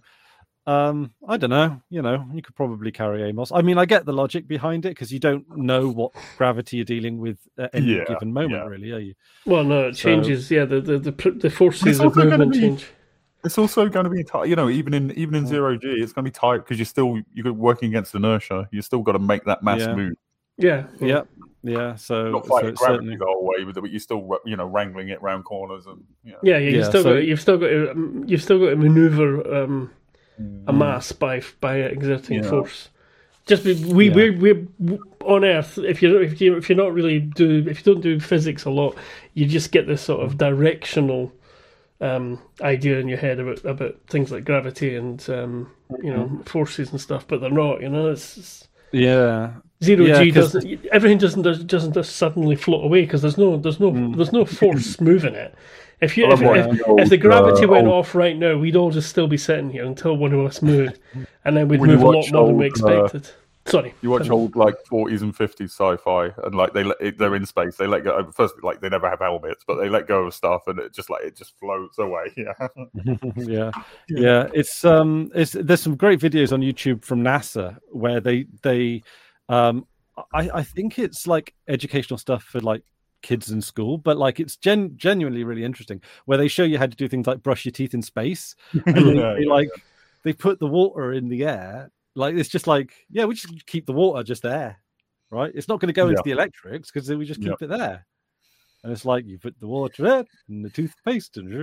um, I don't know. You know, you could probably carry Amos. I mean, I get the logic behind it because you don't know what gravity you're dealing with at any Yeah, given moment, yeah. really, are you? Well, no, it So- changes. Yeah, the the the, pr- the forces It's of also gonna movement be- change. it's also going to be tight. You know, even in even in zero G, it's going to be tight because you're still you're working against inertia. You still got to make that mass Yeah. move. Yeah, Yeah. Yeah. So, You're not so fighting it's gravity certainly. the whole way, but you're still you know wrangling it round corners and you know. Yeah, yeah, you've Yeah, still so- got you've still got to, um, you've still got to maneuver um, Mm. a mass by by exerting Yeah. force. Just be, we Yeah. we're, we're on Earth. If you if you if you're not really do if you don't do physics a lot, you just get this sort of directional um, idea in your head about about things like gravity and um, you know forces and stuff. But they're not. You know, it's, it's Yeah. zero Yeah, G 'cause- doesn't everything doesn't doesn't doesn't just suddenly float away because there's no there's no Mm. there's no force moving it. If you I if, love if, watching the if the old, gravity uh, went old- off right now, we'd all just still be sitting here until one of us moved, and then we'd When you move a lot watch more than we old, uh, expected. Sorry, You watch old like forties and fifties sci-fi, and like they let it, they're in space. They let go. First, like they never have helmets, but they let go of stuff, and it just like it just floats away. Yeah, yeah, yeah. It's um, it's there's some great videos on YouTube from NASA where they they, um, I I think it's like educational stuff for like kids in school, but like it's gen genuinely really interesting where they show you how to do things like brush your teeth in space, and they, Yeah, they yeah, like they put the water in the air. Like it's just like yeah, we just keep the water just there, right? It's not going to go into Yeah. the electrics because we just Yeah. keep it there. And it's like you put the water there and the toothpaste and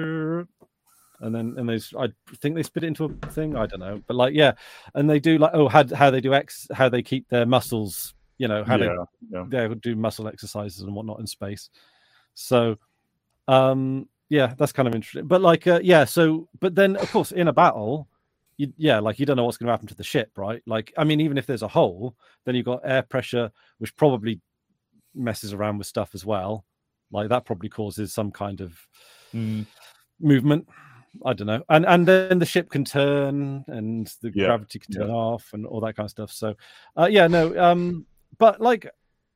and then and they I think they spit it into a thing. I don't know, but like yeah, and they do like oh how how they do X how they keep their muscles. You know how yeah, yeah. they they do muscle exercises and whatnot in space. So, um, yeah, that's kind of interesting. But like uh, yeah, so but then of course in a battle. You, yeah, like you don't know what's going to happen to the ship, right? Like, I mean, even if there's a hole, then you've got air pressure, which probably messes around with stuff as well. Like that probably causes some kind of Mm. movement. I don't know, and and then the ship can turn, and the Yeah, gravity can turn yeah. off, and all that kind of stuff. So, uh, yeah, no, um, but like,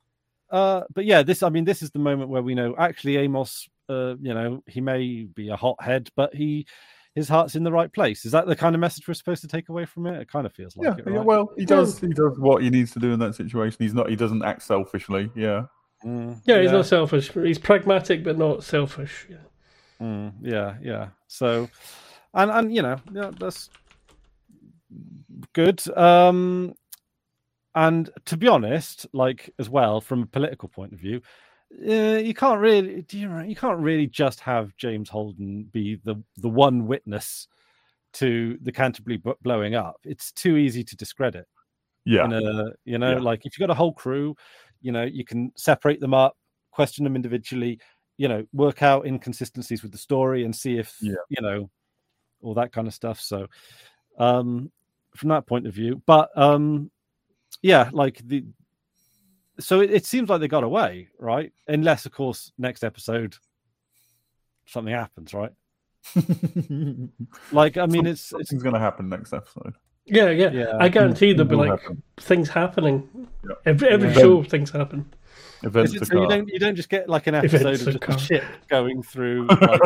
uh, but yeah, this, I mean, this is the moment where we know actually Amos, uh, you know, he may be a hothead, but he. His heart's in the right place. Is that the kind of message we're supposed to take away from it? It kind of feels like Yeah, it, yeah, right? well, he does. He does what he needs to do in that situation. He's not. He doesn't act selfishly. Yeah, Mm, yeah, he's not selfish. He's pragmatic, but not selfish. Yeah. Mm, yeah, yeah. So, and and you know, yeah, that's good. Um, and to be honest, like as well from a political point of view, uh, you can't really you, you can't really just have James Holden be the the one witness to the Canterbury b- blowing up. It's too easy to discredit. Yeah, in a, you know, Yeah. like if you've got a whole crew, you know, you can separate them up, question them individually, you know, work out inconsistencies with the story and see if, Yeah. you know, all that kind of stuff. So, um, from that point of view, but um, yeah, like the, so it, it seems like they got away, right? Unless, of course, next episode something happens, right? Like, I mean, it's, it's something's going to happen next episode. Yeah, yeah, Yeah. I guarantee there'll be Will like happen. things happening. Yeah. Every every Yeah. show, things happen. Events Is it- to so you come. don't you don't just get like an Events episode of to just a come. ship going through. Like,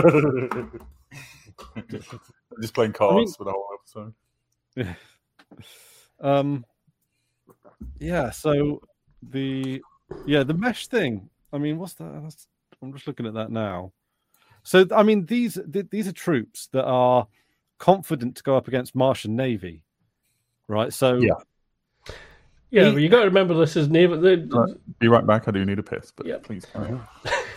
Just playing cards for the whole episode. um, yeah. So the yeah the mesh thing. I mean, what's that? That's, I'm just looking at that now. So I mean, these th- these are troops that are confident to go up against Martian Navy, right? So Yeah. Yeah, He- but you got to remember this is naval. The, Right. Be right back. I do need a piss, but Yeah. please carry on.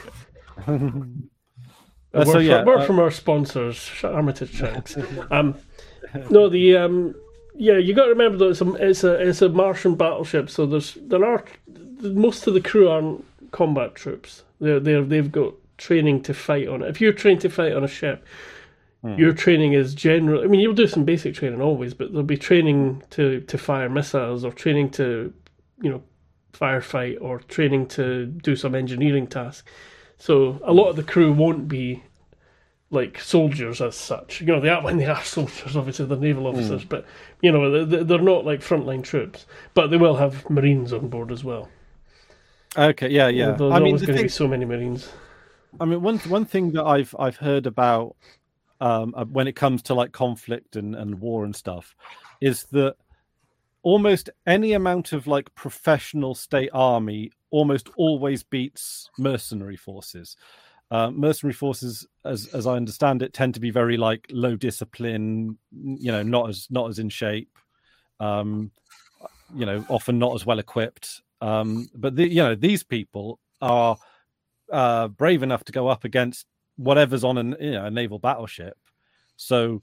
Uh, word, so fro- yeah, word uh, from our sponsors, Sh- Armitage Shanks. um, no, the um, yeah, you got to remember that it's a it's a it's a Martian battleship. So there's there are most of the crew aren't combat troops. They're they they've got training to fight on it. If you're trained to fight on a ship, Hmm. your training is general. I mean, you'll do some basic training always, but there'll be training to to fire missiles or training to you know firefight or training to do some engineering task. So a lot of the crew won't be like soldiers as such. You know, they are when they are soldiers, obviously they're naval officers, but you know they- they're not like frontline troops. But they will have Marines on board as well. okay, yeah, yeah. There's I mean, always the going to thing, be so many Marines. I mean, one one thing that I've I've heard about um, uh, when it comes to like conflict and, and war and stuff is that almost any amount of like professional state army almost always beats mercenary forces. Uh, mercenary forces, as as I understand it, tend to be very like low discipline, you know, not as not as in shape, um, you know, often not as well equipped. Um, but the, you know, these people are uh, brave enough to go up against whatever's on an, you know, a naval battleship. So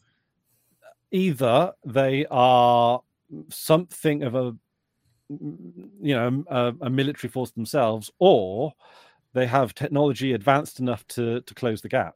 either they are something of a, you know, a, a military force themselves, or they have technology advanced enough to to close the gap,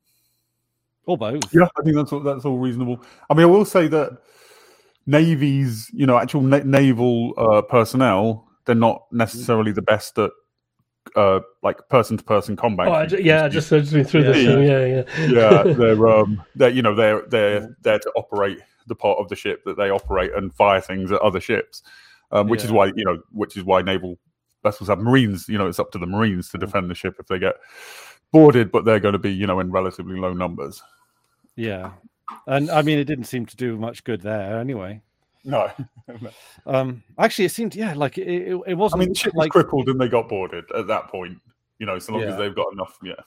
or both. Yeah, I think that's all, that's all reasonable. I mean, I will say that navies, you know, actual na- naval uh, personnel, they're not necessarily the best at uh, like person-to-person combat. Oh, I ju- yeah, I just I just been through Yeah, this. yeah. so yeah, yeah. yeah, they're um, they're you know they're they're there to operate the part of the ship that they operate and fire things at other ships, um, which is Yeah. why you know which is why naval vessels have Marines. You know, it's up to the Marines to defend the ship if they get boarded, but they're going to be you know in relatively low numbers. Yeah, and I mean, it didn't seem to do much good there anyway. No, Um, actually, it seemed yeah, like it it, it I wasn't mean the ship was like crippled and they got boarded at that point. You know, so long Yeah. as they've got enough, yeah.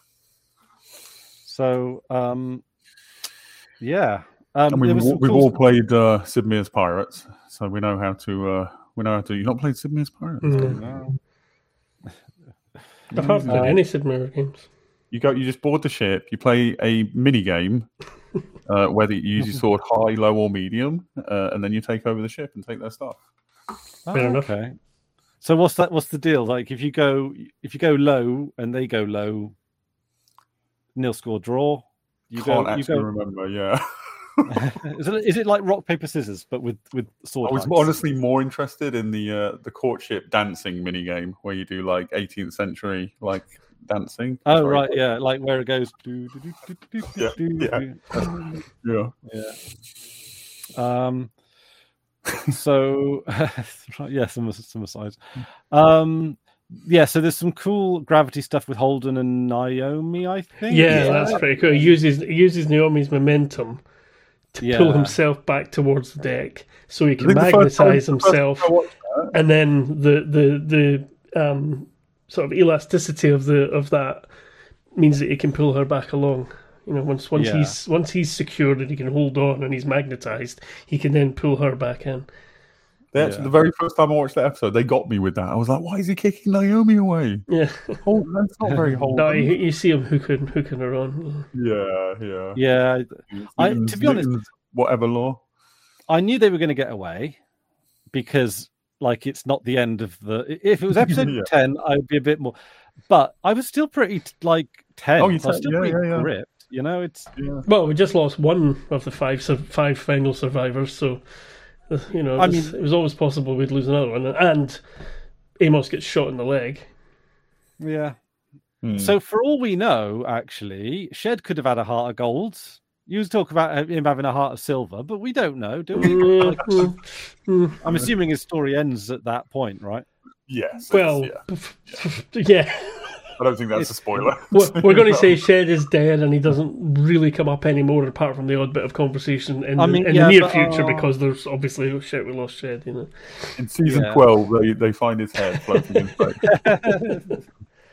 so. Um, yeah, um, I mean, there we've, was all- some we've cool all stuff- played uh, Sid Meier's Pirates, so we know how to. Uh, we know how to. You not played Sid Meier's Pirates? Mm. No. I've not played Uh, any Sid Meier games. You go. You just board the ship. You play a mini game, uh, whether you use your sword high, low, or medium, uh, and then you take over the ship and take their stuff. Oh, Fair enough. okay. So what's that? What's the deal? Like, if you go, if you go low and they go low, nil score draw. You Can't go. You actually go. remember. Yeah, is, it, is it like rock paper scissors, but with with sword? I was heights? honestly more interested in the uh, the courtship dancing mini game where you do like eighteenth century like dancing. Oh Sorry. right, yeah, like where it goes. do, do, do, do, do, Yeah, do, yeah. do. Yeah. Um. So, yeah, some some asides. Um. Yeah, so there's some cool gravity stuff with Holden and Naomi, I think. Yeah, Is that that's it? pretty cool. He uses he uses Naomi's momentum to Yeah. pull himself back towards the deck, so he I can think the first time- magnetize the first himself, time I watched that- and then the the the um sort of elasticity of the of that means that he can pull her back along. You know, once once Yeah. he's once he's secured and he can hold on and he's magnetized, he can then pull her back in. They actually, Yeah. the very first time I watched that episode, they got me with that. I was like, why is he kicking Naomi away? Yeah. Hold, that's not very Holden. No, you, you see him hooking, hooking her on. Yeah, yeah. Yeah, I- to Newton's- be honest- Newton's whatever law. I knew they were going to get away because, like, it's not the end of the. If it was episode Yeah. ten, I'd be a bit more. But I was still pretty like ten. Oh, I you was said- still yeah, pretty yeah, yeah. gripped. You know, it's Yeah. Well, we just lost one of the five sur- five final survivors, so uh, you know, it I was, mean- it was always possible we'd lose another one. And Amos gets shot in the leg. yeah. Hmm. So for all we know, actually, Shed could have had a heart of gold. You was talking about him having a heart of silver, but we don't know, do we? Mm, Like, mm, mm. I'm assuming his story ends at that point, right? Yes. Well, yeah. yeah. I don't think that's a spoiler. We're, we're going to say Shed is dead, and he doesn't really come up anymore, apart from the odd bit of conversation in, I the, mean, in yeah, the near but, future, uh, because there's obviously oh shit, we lost Shed. You know, In season Yeah. twelve, they, they find his head floating in space. Like,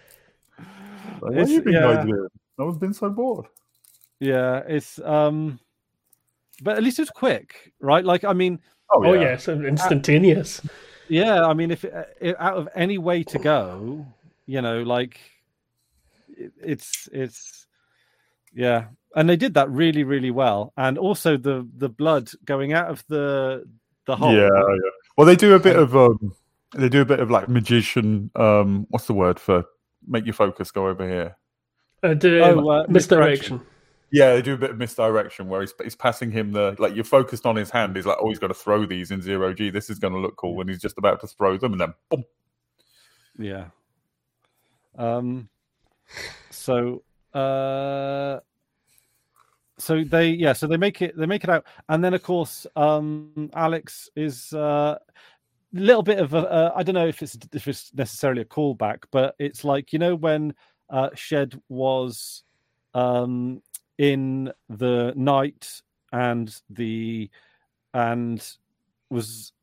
what have It's- you been yeah. guys doing? I've been so bored. Yeah, it's um, but at least it was quick, right? Like, I mean, Oh, oh yeah. yes, instantaneous. yeah, I mean, if, if out of any way to go, you know, like it, it's it's yeah, and they did that really really well, and also the the blood going out of the the hole. Yeah, yeah. Well, they do a bit of um, they do a bit of like magician. Um, what's the word for make your focus go over here? Uh, the, Oh, uh, misdirection. Yeah, they do a bit of misdirection where he's, he's passing him the like you're focused on his hand. He's like, oh, he's got to throw these in zero G. This is going to look cool when he's just about to throw them, and then boom. Yeah. Um. So, uh, so they yeah, so they make it they make it out, and then of course, um, Alex is uh, a little bit of a uh, I don't know if it's if it's necessarily a callback, but it's like you know when uh, Shed was um in the night and the and was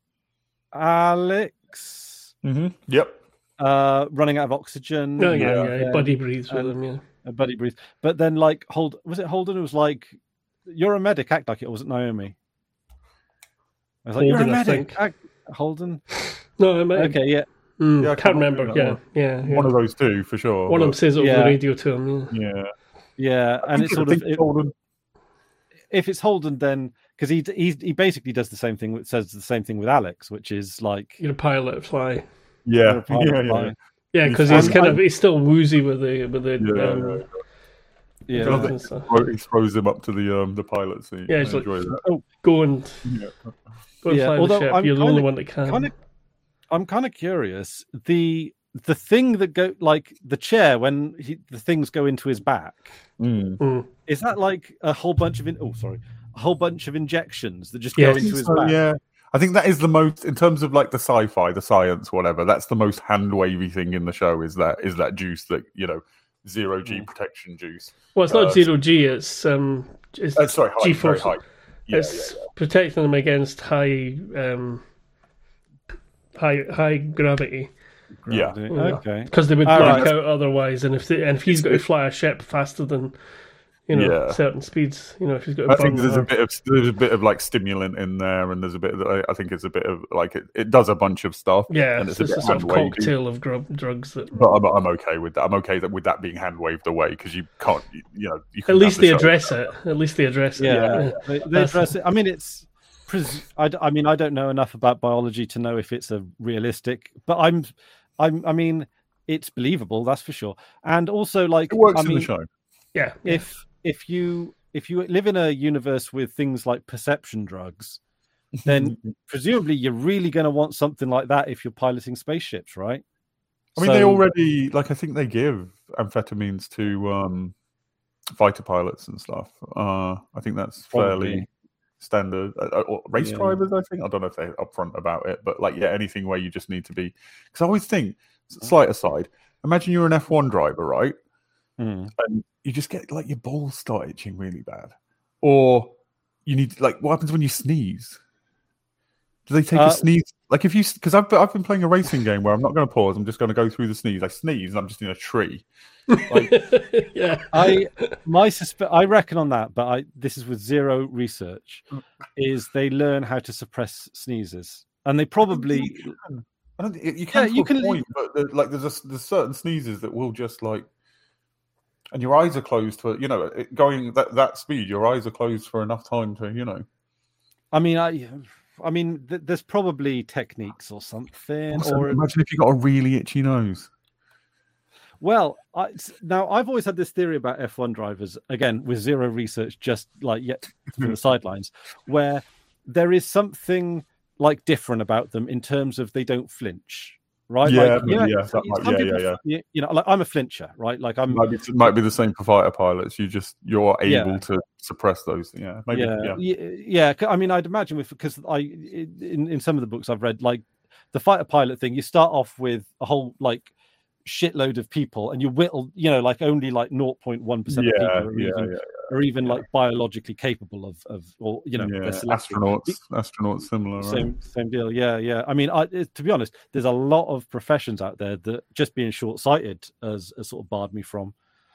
Alex Mm-hmm. Yep. uh running out of oxygen. Oh yeah, Yeah. yeah. Buddy breathes with And- him. Yeah. A buddy breathe. But then like hold was it Holden who was like, you're a medic, act like it, or was it Naomi? I was like, you're Holden, a I medic, think. act Holden. No, I might. Okay, yeah. Mm, Yeah, I can't can't remember. remember that Yeah, one. yeah, yeah. One of those two for sure. One of them but- says it over Yeah. the radio to him. Yeah. Yeah, Yeah. I And think it's I sort think of it's it, Holden. if it's Holden, then because he he he basically does the same thing with says the same thing with Alex, which is like You're a pilot, fly. Yeah, you're a pilot, yeah, yeah. fly. Yeah, He's because he's fine. kind I- of he's still woozy with the with the Yeah, um, yeah. yeah. drugs Yeah. and stuff. Throw- He throws him up to the um the pilot seat. Yeah, I it's like- enjoy that. Go and Yeah. go and Yeah, fly although the ship. I'm You're the only kinda- one that can. kind of I'm kind of curious. The the thing that go like the chair when he, the things go into his back. Mm. Mm. Is that like a whole bunch of in, oh sorry, a whole bunch of injections that just Yes. go into his So, back? yeah, I think that is the most in terms of like the sci-fi, the science, whatever. That's the most hand wavy thing in the show. Is that is that juice that you know zero G Mm. protection juice? Well, it's not Uh, zero G. It's um, it's Uh, sorry, high, very G-force. high. Yeah, it's yeah, protecting them against high um, high high gravity Yeah. Gravity. Yeah. Okay. because they would All black right. out otherwise. And if they, and if he's got to fly a ship faster than you know Yeah. certain speeds, you know if he's got to I burn think there's her- a bit of there's a bit of like stimulant in there, and there's a bit of I think it's a bit of like it, it does a bunch of stuff. yeah, and it's, it's a it's a bit sort of hand-wavy. cocktail of grub, drugs that. But I'm, I'm okay with that. I'm okay that with that being hand waved away because you can't, you, you know, you can At least have the they show. address it. At least they address it. Yeah, they, they That's- address it. I mean, it's. pres- I, d- I mean, I don't know enough about biology to know if it's a realistic, but I'm, I'm. I mean, it's believable. That's for sure. And also, like, It works I in mean, the show. yeah. yeah. if if you if you live in a universe with things like perception drugs, then presumably you're really going to want something like that if you're piloting spaceships, right? I mean, they So- already like I think they give amphetamines to um, fighter pilots and stuff. Uh, I think that's fairly Probably. standard. Uh, uh, or race Yeah. drivers, I think. I don't know if they're upfront about it, but like yeah, anything where you just need to be. Because I always think, slight aside, imagine you're an F one driver, right? Hmm. And you just get like your balls start itching really bad, or you need like what happens when you sneeze? Do they take Uh, a sneeze? Like if you, because I've I've been playing a racing game where I'm not going to pause. I'm just going to go through the sneeze. I sneeze and I'm just in a tree. Like, yeah. I my suspe- I reckon on that, but I this is with zero research. Is they learn how to suppress sneezes. and they probably. I don't think you can. Yeah, you can point, but there, like there's a, there's certain sneezes that will just like, and your eyes are closed for you know it, going that that speed. Your eyes are closed for enough time to you know. I mean, I, I mean, th- there's probably techniques or something. Also, or imagine if you got a really itchy nose. Well, I, now I've always had this theory about F one drivers, again with zero research, just like yet from the sidelines, where there is something like different about them in terms of they don't flinch, right? Yeah, like, you know, yeah, that might, yeah, people, yeah, yeah. You know, like I'm a flincher, right? Like I'm might be, might be the same for fighter pilots. You just you're able Yeah. to suppress those. Yeah, maybe. yeah, Yeah, yeah, yeah. I mean, I'd imagine with because I in in some of the books I've read, like the fighter pilot thing, you start off with a whole like shitload of people, and you whittle, you know, like only like zero point one percent of yeah, people are yeah, even, yeah. are even like biologically capable of, of or you know, yeah. they're selected. Astronauts, astronauts, similar. Right? Same, same deal. Yeah, yeah. I mean, I, it, to be honest, there's a lot of professions out there that just being short-sighted has, has sort of barred me from.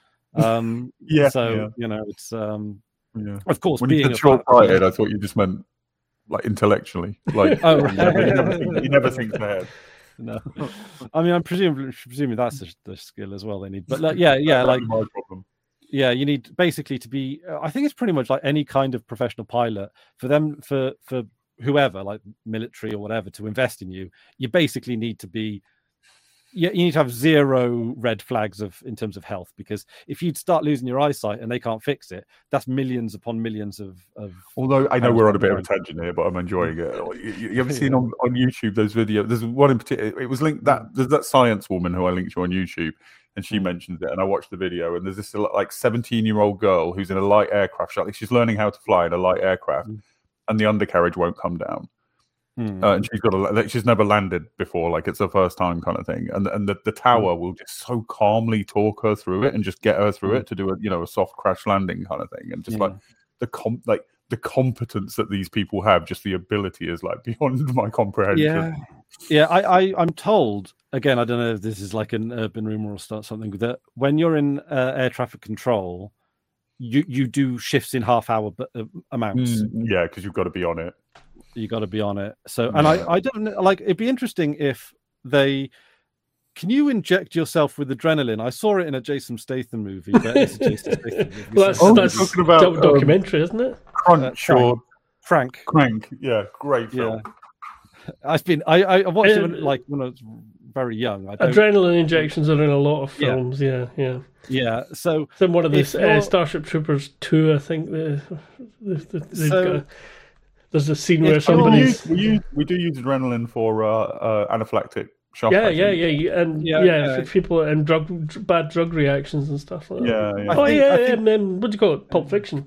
Um, Yeah, So yeah. you know, it's um, Yeah. of course When you being said a short-sighted, I thought you just meant like intellectually. Like, Oh, you, never, you, never right. think, you never think ahead. No, I mean, I'm presuming presuming that's the, the skill as well they need. But like, yeah, yeah, That's like my problem. yeah, you need basically to be. uh, I think it's pretty much like any kind of professional pilot for them for for whoever, like military or whatever, to invest in you. You basically need to be. You, you need to have zero red flags of in terms of health, because if you start losing your eyesight and they can't fix it, that's millions upon millions of. of Although I know pounds we're on a per bit of a time. tangent here, but I'm enjoying it. You, you you ever Yeah. seen on, on YouTube those videos? There's one in particular. It was linked that there's that science woman who I linked you on YouTube, and she Mm. mentions it, and I watched the video. And there's this like seventeen year old girl who's in a light aircraft. Like she's learning how to fly in a light aircraft, Mm. and the undercarriage won't come down. Hmm. Uh, and she's got a like, she's never landed before, like it's her first time kind of thing. And and the, the tower will just so calmly talk her through it and just get her through Mm. it to do a you know a soft crash landing kind of thing. And just Yeah. like the com like the competence that these people have, just the ability is like beyond my comprehension. Yeah, yeah. I, I, I'm told again. I don't know if this is like an urban rumor or start something that when you're in uh, air traffic control, you you do shifts in half hour but, uh, amounts. Mm, yeah, because you've got to be on it. You got to be on it. So, and I, I don't know. Like, it'd be interesting if they. Can you inject yourself with adrenaline? I saw it in a Jason Statham movie. But it's a Jason Statham movie. Well, that's, Oh, you're that's talking about, doc- um, documentary, isn't it? Crunch Uh, or Frank. Crank. Yeah, great film. Yeah. I've been. I I watched it Um, when, like when I was very young. I don't, Adrenaline injections are in a lot of Yeah. films. Yeah, yeah. yeah. So It's in one of the If uh, you're- Starship Troopers two, I think. The, the, the, they've So- got a- there's a scene where If you're- We, somebody's. use, we, use, we do use adrenaline for uh, uh, anaphylactic shock. Yeah, I yeah, think. yeah, you- and Yeah, yeah, yeah. for people and drug dr- bad drug reactions and stuff like that. Yeah, yeah. I Oh think- yeah, I think- and then what do you call it? Pulp Fiction.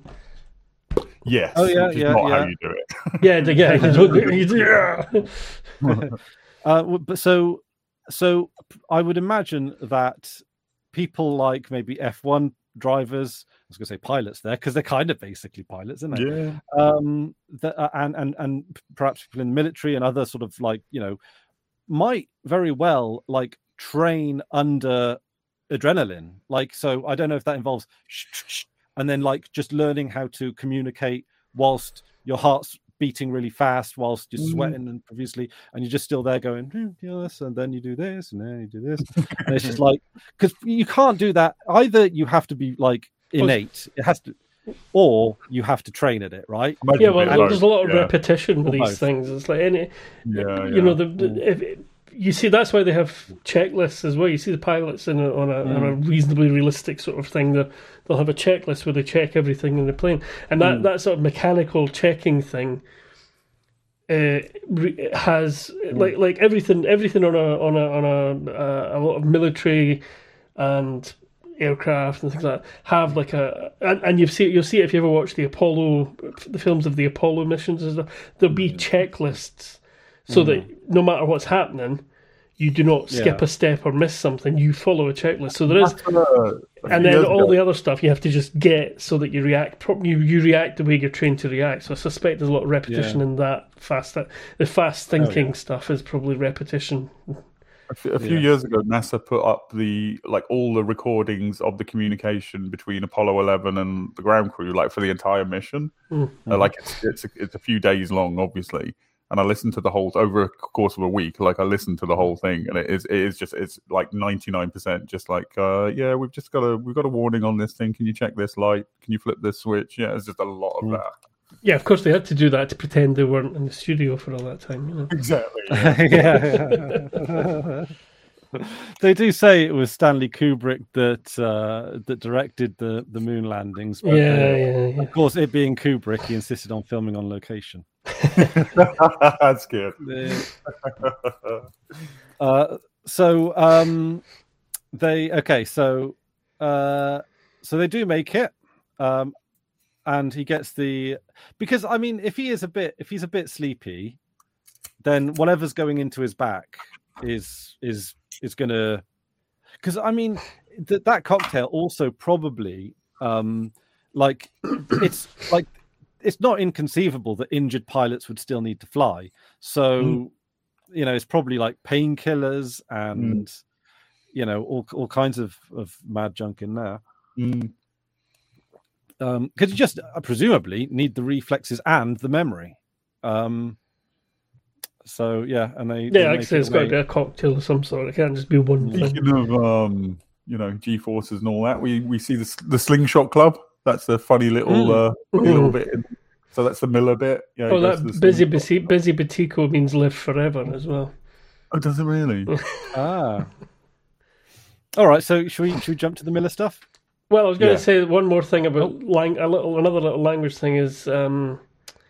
Yes. Oh, yeah, which is yeah, not yeah. how you do it. Yeah, the- yeah, you don't, you do, yeah. Uh, w- but so, so I would imagine that people like maybe F one drivers, I was going to say pilots there, because they're kind of basically pilots, isn't it? Yeah. Um, that, uh, and and and perhaps people in the military and other sort of like you know might very well like train under adrenaline. Like, so I don't know if that involves sh- sh- sh- and then like just learning how to communicate whilst your heart's beating really fast, whilst you're Mm. sweating and profusely, and you're just still there going, "Hmm, yes, and then you do this, and then you do this. And it's just like, because you can't do that. Either you have to be like innate, it has to, or you have to train at it, right? Imagine Yeah, well, being there's a lot of yeah. repetition with Or these both. things. It's like any, Yeah, you yeah. know, the, the if, you see that's why they have checklists as well. You see the pilots in a, on a on a reasonably realistic sort of thing. They'll they'll have a checklist where they check everything in the plane, and that, Mm. that sort of mechanical checking thing uh, re- has like like everything everything on a on a on a uh, a lot of military and aircraft and things like that have like a and, and you've seen you'll see it if you ever watch the Apollo the films of the Apollo missions and stuff, there'll be checklists so that no matter what's happening you do not skip Yeah. a step or miss something, you follow a checklist. So there is That's, uh, a and few then years all ago- the other stuff you have to just get so that you react pro- you, you react the way you're trained to react. So I suspect there's a lot of repetition Yeah. in that fast the fast thinking yeah. stuff is probably repetition. A few, a few Yeah. years ago, NASA put up the like all the recordings of the communication between Apollo eleven and the ground crew, like for the entire mission. Mm. Uh, like it's it's a, it's a few days long, obviously, and I listened to the whole over a course of a week. Like I listened to the whole thing, and it is it is just it's like ninety-nine percent just like uh, yeah, we've just got a we've got a warning on this thing. Can you check this light? Can you flip this switch? Yeah, it's just a lot of Mm. that. Yeah, of course they had to do that to pretend they weren't in the studio for all that time. You know. Exactly. yeah, yeah. They do say it was Stanley Kubrick that uh, that directed the, the moon landings. But Yeah, uh, yeah, yeah. Of course, it being Kubrick, he insisted on filming on location. That's good. Uh, so um, they okay. So uh, so they do make it, um, and he gets the because I mean, if he is a bit if he's a bit sleepy, then whatever's going into his back is is is gonna because I mean th- that cocktail also probably um, like it's like it's not inconceivable that injured pilots would still need to fly. So. Mm. You know, it's probably like painkillers and mm. you know all all kinds of, of mad junk in there. Mm. Um, because you just uh, presumably need the reflexes and the memory. Um, so yeah, and they yeah, they like I say, it's got to be a cocktail of some sort. It can't just be one thing. Speaking of um, you know, G forces and all that, we we see the the Slingshot Club. That's a funny little Mm. uh, funny little bit. In, So that's the Miller bit. Yeah. Oh, that busy, busy, busy Batico means live forever as well. Oh, does it really? ah. All right. So should we should we jump to the Miller stuff? Well, I was going Yeah. to say one more thing about Oh. lang- a little, another little language thing is um,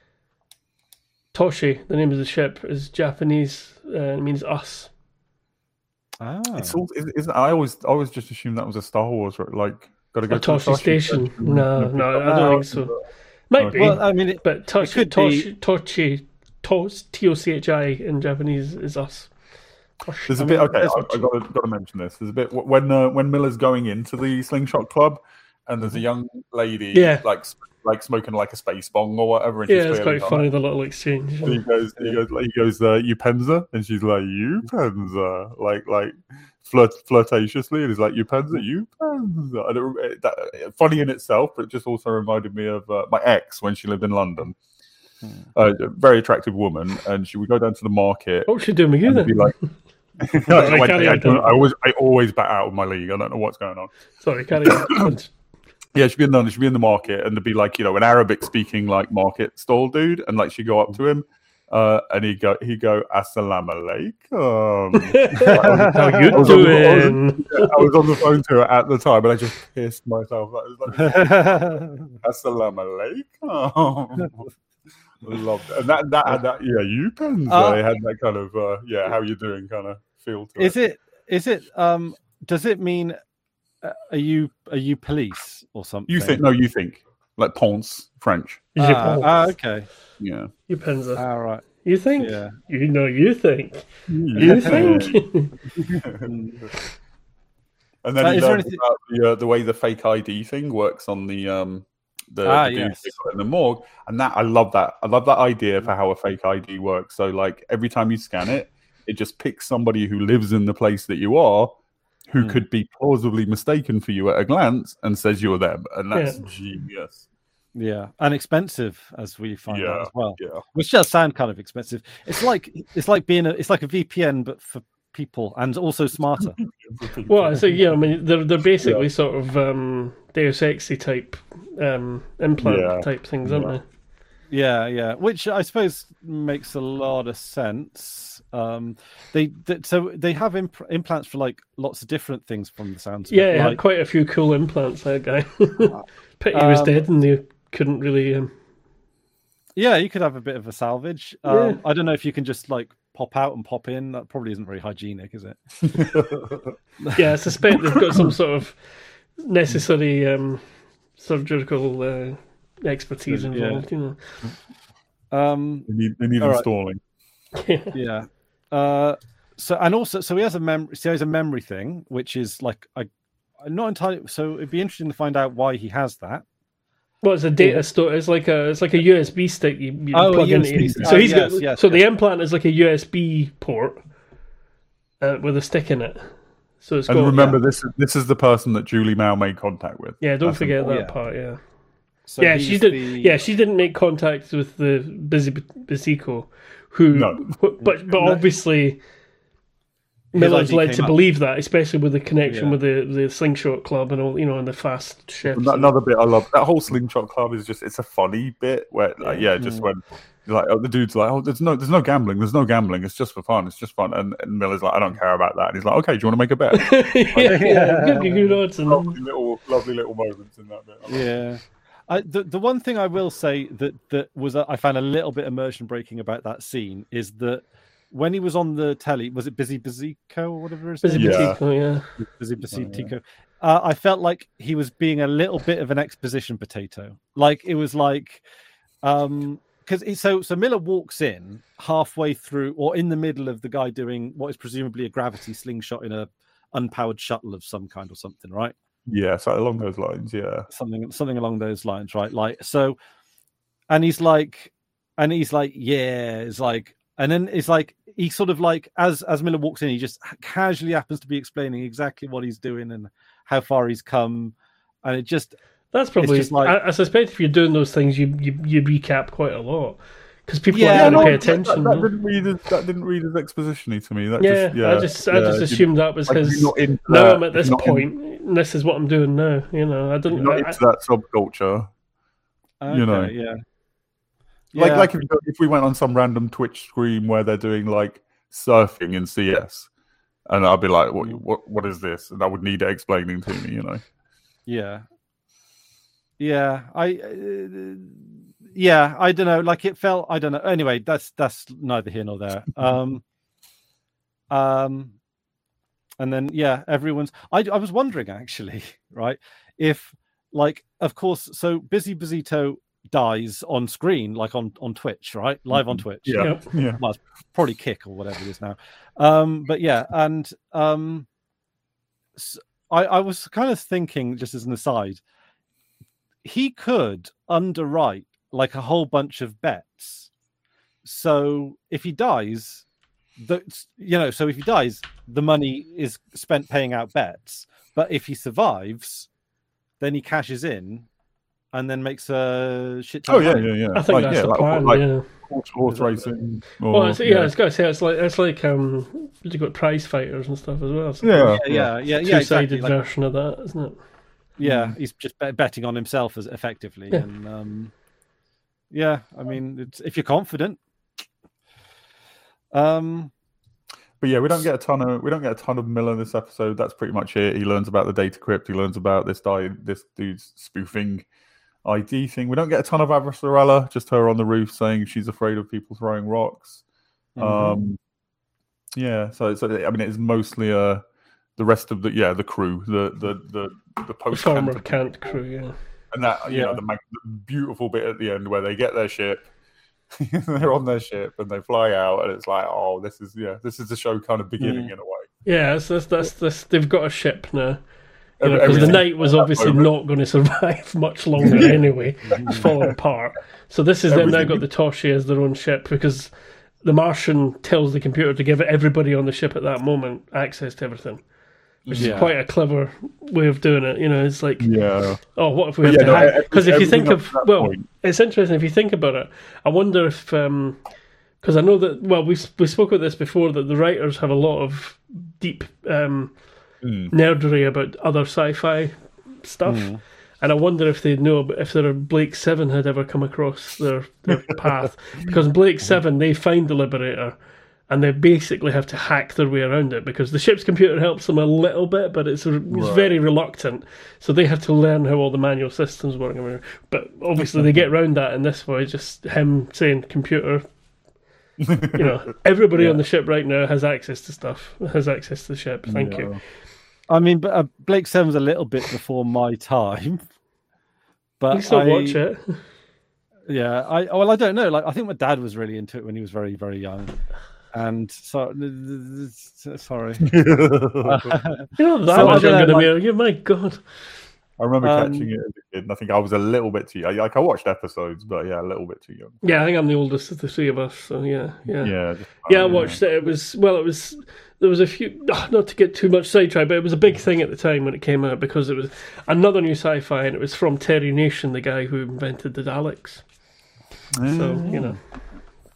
Toshi. The name of the ship is Japanese. Uh, it means us. Ah. It's all. Isn't, I always I always just assumed that was a Star Wars. Like, got to go A to the Toshi station. No, no, I don't think so. Might Okay. be, Well, I mean, it, but Toshi, could Toshi, Toshi, Tos, T O C H I in Japanese is us. Toshi. There's a I bit. mean, Okay, that's I, what I you- got to got to mention this. There's a bit when uh, when Miller's going into the Slingshot Club, and there's a young lady, Yeah. like like smoking like a space bong or whatever. And Yeah, she's it's clearly quite not- funny, the little exchange. And he goes, he goes, he goes, uh, you Penza, and she's like, you Penza, like, like flirt, flirtatiously, and he's like, you Penza, you Penza. And it, it, that, funny in itself, but it just also reminded me of uh, my ex when she lived in London. Hmm. Uh, a very attractive woman, and she would go down to the market. What's she doing with you and then? be like, I, Sorry, went- carry I on, don't- Tom. I always, I always bat out of my league. I don't know what's going on. Sorry, carry on. Yeah, she'd be in the she'd be in the market, and there'd be like you know an Arabic speaking like market stall dude, and like she'd go up to him, uh, and he'd go he'd go Assalamu alaikum. How I you was on the- I was- doing? Yeah, I was on the phone to her at the time, and I just pissed myself. I was like, Assalamu alaikum. I loved it, and that that had that yeah, you pens. Uh, they had that kind of uh, yeah, how you doing kind of feel to Is it. it? Is it? Um. Does it mean? Uh, are you? Are you police or something? You think? No, you think like Ponce French. You Ah, ah, okay. Yeah. You Penza. All right. You think? Yeah. You know, you think. You think? And then Uh, he is there learns anything- about the uh, the way the fake I D thing works on the um the, Ah, the dudes yes. they got in the morgue, and that I love that. I love that idea for how a fake I D works. So like every time you scan it, it just picks somebody who lives in the place that you are, who Hmm. could be plausibly mistaken for you at a glance, and says you're them, and that's Yeah. genius. Yeah, and expensive as we find out Yeah, as well, yeah. which does sound kind of expensive. It's like it's like being a it's like a V P N but for people and also smarter. Well, so yeah, I mean, they're they're basically sort of um, Deus Exy type um, implant Yeah. type things, aren't Yeah. they? Yeah, yeah, which I suppose makes a lot of sense. Um, they, they so they have imp- implants for like lots of different things from the sounds. Of Yeah, it, he had like, quite a few cool implants. That guy. Pity he was Um, dead and they couldn't really. Um... yeah, you could have a bit of a salvage. Um, Yeah. I don't know if you can just like pop out and pop in. That probably isn't very hygienic, is it? Yeah, I suspect they've got some sort of necessary um, surgical uh, expertise Yeah. involved. You know. Um, They need, they need All right. installing. yeah. Uh, so and also, so he has a memory. So he has a memory thing, which is like I, I'm not entirely. So it'd be interesting to find out why he has that. Well, it's a data store. It's like a it's like a U S B stick you, you Oh, a plug U S B into. stick. So Oh, he's yes, got yes, so yes. the implant is like a U S B port uh, with a stick in it. So it's And got remember, this is this is the person that Julie Mao made contact with. yeah. Don't That's forget important. that Yeah. part. Yeah. So yeah, he's she did. the- Yeah, she didn't make contact with the busy Basico, who, No. wh- but but obviously Miller's led to believe that, especially with the connection Yeah. with the, the Slingshot Club and all, you know, and the fast chefs. And another bit I love, that whole Slingshot Club is just, it's a funny bit where, like, yeah, just Mm. when, like, oh, the dude's like, oh, there's no, there's no gambling, there's no gambling, it's just for fun, it's just fun. And, and Miller's like, I don't care about that. And he's like, okay, do you want to make a bet? yeah, yeah, good, good, good odds. And, lovely little, lovely little moments in that bit. I love it. Yeah. I, the the one thing I will say that that was uh, I found a little bit immersion breaking about that scene is that when he was on the telly, was it Busy Buzico or whatever his Busy name is? Yeah. Batico, yeah. Busy Buzico. Uh, I felt like he was being a little bit of an exposition potato. Like it was like, um, because so so Miller walks in halfway through or in the middle of the guy doing what is presumably a gravity slingshot in a unpowered shuttle of some kind or something, right? Yeah, so along those lines, yeah. something something along those lines, right? Like so, and he's like, and he's like, yeah, it's like, and then it's like he sort of like as as Miller walks in, he just casually happens to be explaining exactly what he's doing and how far he's come, and it just That's probably. just like- I, I suspect if you're doing those things, you you, you recap quite a lot because people Yeah, aren't no, going to pay that- attention. That, that no? didn't read as, that didn't read as exposition-y to me. That yeah, just, yeah, I just I yeah, just you- assumed that was like, if his. you're not into Now that- I'm at if this you're not in- point, and this is what I'm doing now. You know, I you're didn't. not I, into that subculture. okay, you know. yeah, Like, Yeah. like if, if we went on some random Twitch stream where they're doing like surfing in C S, and I'd be like, "What? What? What is this?" And I would need it explaining to me, you know. yeah, yeah. I, uh, yeah, I don't know. Like it felt. I don't know. Anyway, that's that's neither here nor there. Um, um, and then yeah, everyone's. I I was wondering actually, right? If like, of course, so Busy Busito dies on screen, like on on Twitch, right? Live on Twitch. Yeah, Yep. yeah. Well, it's probably Kick or whatever it is now. Um, but yeah, and um, s I I was kind of thinking, just as an aside, he could underwrite like a whole bunch of bets. So if he dies, the you know, so if he dies, the money is spent paying out bets. But if he survives, then he cashes in and then makes a shit ton Oh of yeah, money. yeah, yeah. I think like, that's yeah, the like, plan. like yeah. horse, horse racing. Or, Well, it's, yeah, I was going to say it's like it's like um, you've got prize fighters and stuff as well. So yeah, Yeah, yeah, yeah, two yeah, sided exactly. Like, version of that, isn't it? yeah, he's just bet- betting on himself as effectively, Yeah. and um, yeah, I mean, it's, if you're confident, um, But yeah, we don't get a ton of we don't get a ton of Miller in this episode. That's pretty much it. He learns about the data crypt. He learns about this guy, this dude's spoofing I D thing. We don't get a ton of Avasarella. Just her on the roof saying she's afraid of people throwing rocks. Mhm. Um, yeah. So, so I mean, it's mostly uh the rest of the yeah the crew, the the the the The post former Cant crew, yeah. and that you Yeah. know the, mag- the beautiful bit at the end where they get their ship. They're on their ship and they fly out, and it's like, oh, this is yeah, this is the show kind of beginning Mm. in a way. Yeah, that's that's that's, that's they've got a ship now. You know, Every- because the everything- night was at that obviously moment. not going to survive much longer anyway. It's falling apart. So this is them now Everything- got the Toshi as their own ship because the Martian tells the computer to give everybody on the ship at that moment access to everything, which Yeah. is quite a clever way of doing it. You know, it's like, Yeah. oh, what if we But have yeah, to no, hack? every- Because if you everything think up of to that well, point. it's interesting if you think about it. I wonder if um because I know that well we we spoke about this before that the writers have a lot of deep um Mm. nerdery about other sci-fi stuff, Mm. and I wonder if they know about- if there are Blake Seven had ever come across their, their path, because in Blake Seven they find the Liberator, and they basically have to hack their way around it because the ship's computer helps them a little bit, but it's, it's Right. very reluctant, so they have to learn how all the manual systems work. But obviously they get around that in this way, just him saying computer. You know, everybody Yeah. on the ship right now has access to stuff, has access to the ship. Thank Yeah. you. I mean, but uh, Blake Seven's a little bit before my time, but You still I, watch it. Yeah, I well, I don't know. Like, I think my dad was really into it when he was very, very young, and so sorry. You know that So much I don't younger than know, me. You, my God. I remember Um, catching it as a kid, and I think I was a little bit too young. Like I watched episodes, but yeah, a little bit too young. Yeah, I think I'm the oldest of the three of us. So yeah, yeah, Yeah, just, yeah. I uh, watched it. It was well. It was there was a few. Not to get too much sidetracked, but it was a big thing at the time when it came out because it was another new sci-fi, and it was from Terry Nation, the guy who invented the Daleks. So you know,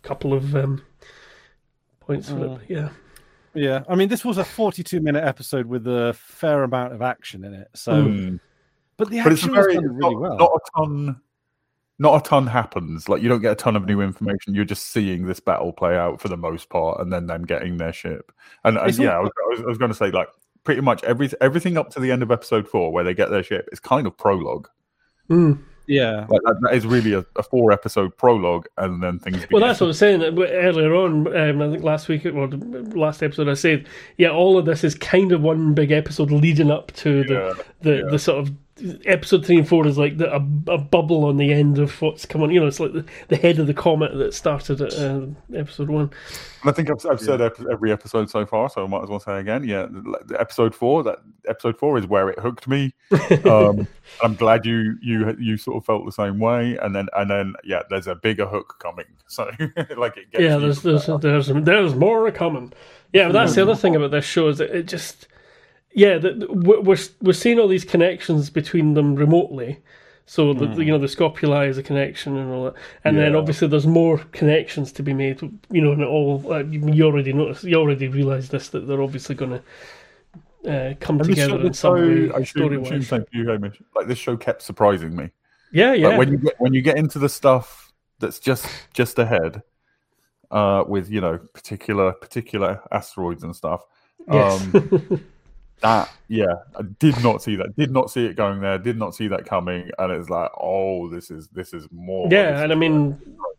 couple of um, points for Mm. it. But yeah. Yeah, I mean, this was a forty-two minute episode with a fair amount of action in it. So, Mm. but the But it's a action very was done really not, well. not a ton. Not a ton happens. Like you don't get a ton of new information. You're just seeing this battle play out for the most part, and then them getting their ship. And, and It's yeah, all- I was, I was, I was going to say like pretty much every everything up to the end of episode four, where they get their ship, is kind of prologue. Mm. Yeah, Like that, that is really a, a four episode prologue, and then things. Well, begin. that's what I was saying that earlier on. Um, I think last week, or the last episode, I said, yeah, all of this is kind of one big episode leading up to the Yeah, the, yeah. the sort of episode three and four is like the, a, a bubble on the end of what's coming. You know, it's like the, the head of the comet that started at uh, episode one. And I think I've, I've said ep- every episode so far, so I might as well say again. Yeah, the- the episode four. That episode four is where it hooked me. Um, I'm glad you you you sort of felt the same way. And then and then yeah, there's a bigger hook coming. So like it gets Yeah, you there's from there's that. there's there's more coming. Yeah, but that's the other thing about this show is that it just yeah, the, the- we're we're we're seeing all these connections between them remotely. So the, the you know the scopuli is a connection and all that, and then Yeah. obviously there's more connections to be made. You know, and it all uh, you already noticed, you already realised this that they're obviously going to uh, come And this together show- in some so, way, I story should, should wise. thank you, Hamish. Like this show kept surprising me. Yeah, yeah. Like when you get when you get into the stuff that's just just ahead, uh, with you know particular particular asteroids and stuff. Yes. Um, that yeah, I did not see that. Did not see it going there. Did not see that coming. And it's like, oh, this is this is more. Yeah, this and is I mean,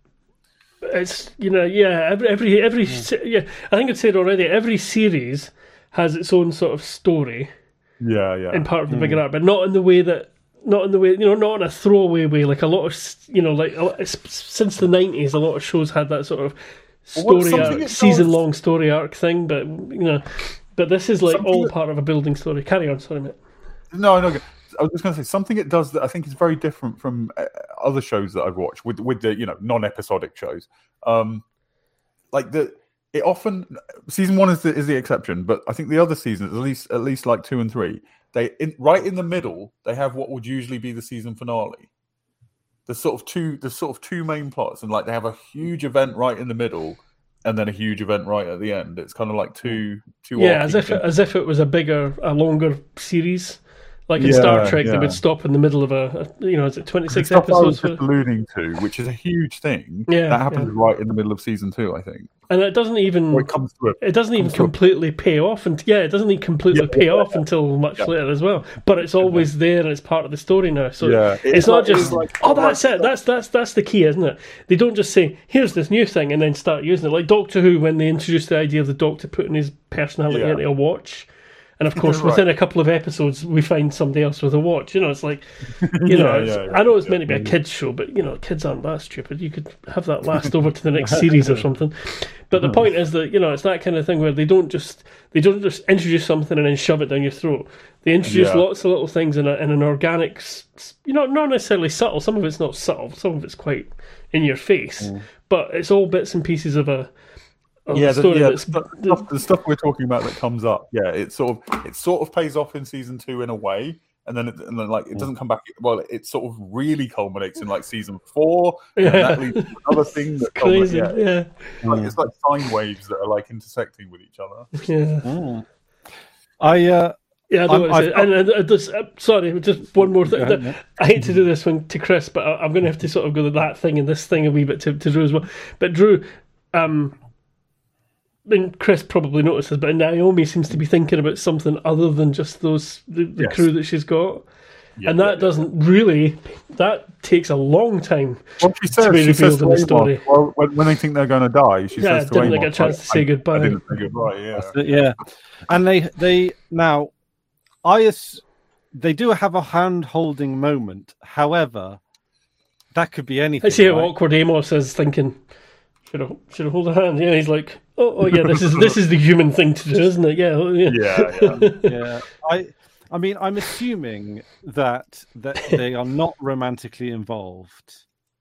it's you know, yeah, every every every se- yeah. I think I'd said already. Every series has its own sort of story yeah, yeah. and part of the bigger arc, but not in the way that. Not in the way, you know, not in a throwaway way. Like a lot of, s- you know, like a lot- s- since the nineties, a lot of shows had that sort of Well, what's story something arc, it does- season-long story arc thing. But you know, but this is like Something all that- part of a building story. Carry on, sorry, mate. No, no. I was just going to say something it does that I think is very different from uh, other shows that I've watched with with the you know non-episodic shows. Um, like the it often season one is the is the exception, but I think the other seasons, at least at least like two and three, they in, right in the middle they have what would usually be the season finale. There's sort of two there's sort of two main plots, and like they have a huge event right in the middle, and then a huge event right at the end. It's kind of like two two. Yeah, as arcing if things. as if it was a bigger, a longer series. Like in Yeah, Star Trek, yeah. they would stop in the middle of a, a you know, is it The twenty-six stuff I was episodes? just alluding to, which is a huge thing, Yeah, that happens yeah. right in the middle of season two, I think. And it doesn't even Or it comes to a it doesn't even comes to a- completely pay off, and yeah, it doesn't even completely Yeah, pay yeah, off until much Yeah. later as well. But it's always there, and it's part of the story now. So Yeah, it's, it's not like- it's just like- oh, that's it. That's that's that's the key, isn't it? They don't just say here's this new thing and then start using it. Like Doctor Who, when they introduced the idea of the Doctor putting his personality Yeah. into a watch. And of course, Right. within a couple of episodes, we find somebody else with a watch. You know, it's like, you know, Yeah, it's, yeah, yeah, I know it's yeah. meant to be a kids' show, but you know, kids aren't that stupid. You could have that last over to the next series or something. But the point is that you know, it's that kind of thing where they don't just they don't just introduce something and then shove it down your throat. They introduce Yeah. lots of little things in, a, in an organic, s- s- you know, not necessarily subtle. Some of it's not subtle. Some of it's quite in your face. But it's all bits and pieces of a. Of yeah, a the, story yeah the, that's stuff, the stuff the stuff we're talking about that comes up. Yeah, it sort of it sort of pays off in season two in a way, and then it, and then like it doesn't come back. Well, it sort of really culminates in like season four, and Yeah. that leads to another thing that crazy. culminates- Yeah, yeah, like, it's like sine waves that are like intersecting with each other. yeah. Mm. I uh, Yeah, I know I'm- what it I've is. got- And, and uh, this, uh, sorry, just one more thing. Go ahead, yeah. I hate to do this one to Chris, but I, I'm going to have to sort of go to that thing and this thing a wee bit to, to Drew as well. But Drew, um, I mean, Chris probably notices, but Naomi seems to be thinking about something other than just those the, the Yes. crew that she's got. Yeah, and that yeah, yeah. doesn't really, that takes a long time. Well, she says, be she says revealed in to the story. Amon, well, when, when they think they're going to die, she Yeah, says to didn't they Amon, get a chance like, to say I- goodbye? I didn't say goodbye. Yeah, yeah, and they they now I as they do have a hand holding moment. However, that could be anything. I see how right? awkward Amos is thinking, should I, should I hold her hand? Yeah, he's like, oh, oh yeah, this is this is the human thing to do, isn't it? Yeah, oh, yeah. yeah, yeah. Yeah, I I mean I'm assuming that that they are not romantically involved.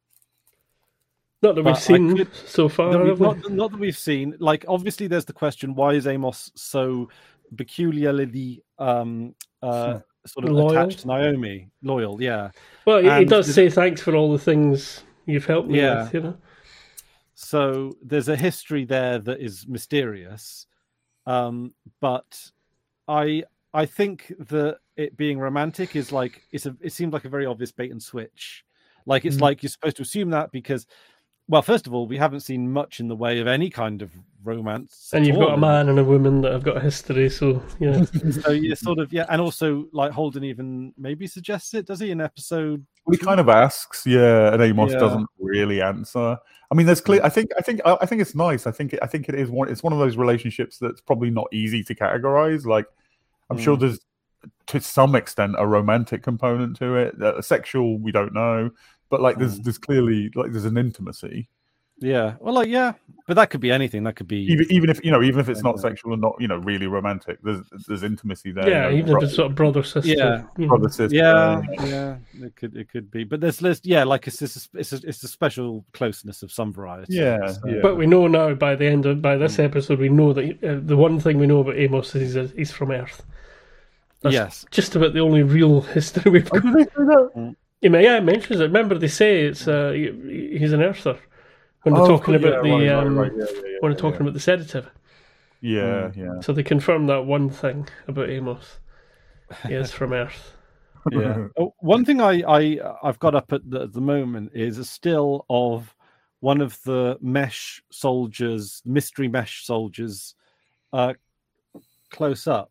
Not that But we've I seen could- so far. That have we've, we? not, not that we've seen. Like, obviously, there's the question: why is Amos so peculiarly um, uh, sort of Loyal? attached to Naomi? Loyal, yeah. Well, he, he and does this- say thanks for all the things you've helped me Yeah. with, you know. So there's a history there that is mysterious. Um, but I I think that it being romantic is like it's a it seems like a very obvious bait and switch. Like it's mm. like you're supposed to assume that because, well, first of all, we haven't seen much in the way of any kind of romance. And you've got a man and a woman that have got a history, so yeah. So you sort of yeah, and also like Holden even maybe suggests it, does he, in episode? Well, he kind of asks, yeah, and Amos Yeah. doesn't really answer. I mean, there's clear. I think, I think, I think it's nice. I think, it, I think it is one. It's one of those relationships that's probably not easy to categorize. Like, I'm Mm. sure there's to some extent a romantic component to it. Uh, sexual, we don't know, but like, there's Mm. there's clearly like there's an intimacy. Yeah, well, like yeah, but that could be anything. That could be Even even if you know, even if it's not Yeah. sexual and not you know really romantic, there's there's intimacy there. Yeah, you know, even if it's sort of brother sister. Yeah. you know. brother sister. yeah, yeah. It could it could be, but there's there's yeah, like it's it's a, it's a, it's a special closeness of some variety. Yeah, So- yeah. But we know now by the end of by this episode, we know that uh, the one thing we know about Amos is he's, he's from Earth. That's yes, just about the only real history we've got. Yeah, man, yeah, it mentions it. Remember, they say it's uh, he- he's an Earther when they're Oh, talking yeah, about the right, right, um, right, yeah, yeah, yeah, when they're yeah, talking yeah. about the sedative. Yeah, yeah. So they confirm that one thing about Amos. He is from Earth. yeah. Oh, one thing I I I've got up at the, at the moment is a still of one of the mesh soldiers, mystery mesh soldiers, uh, close up,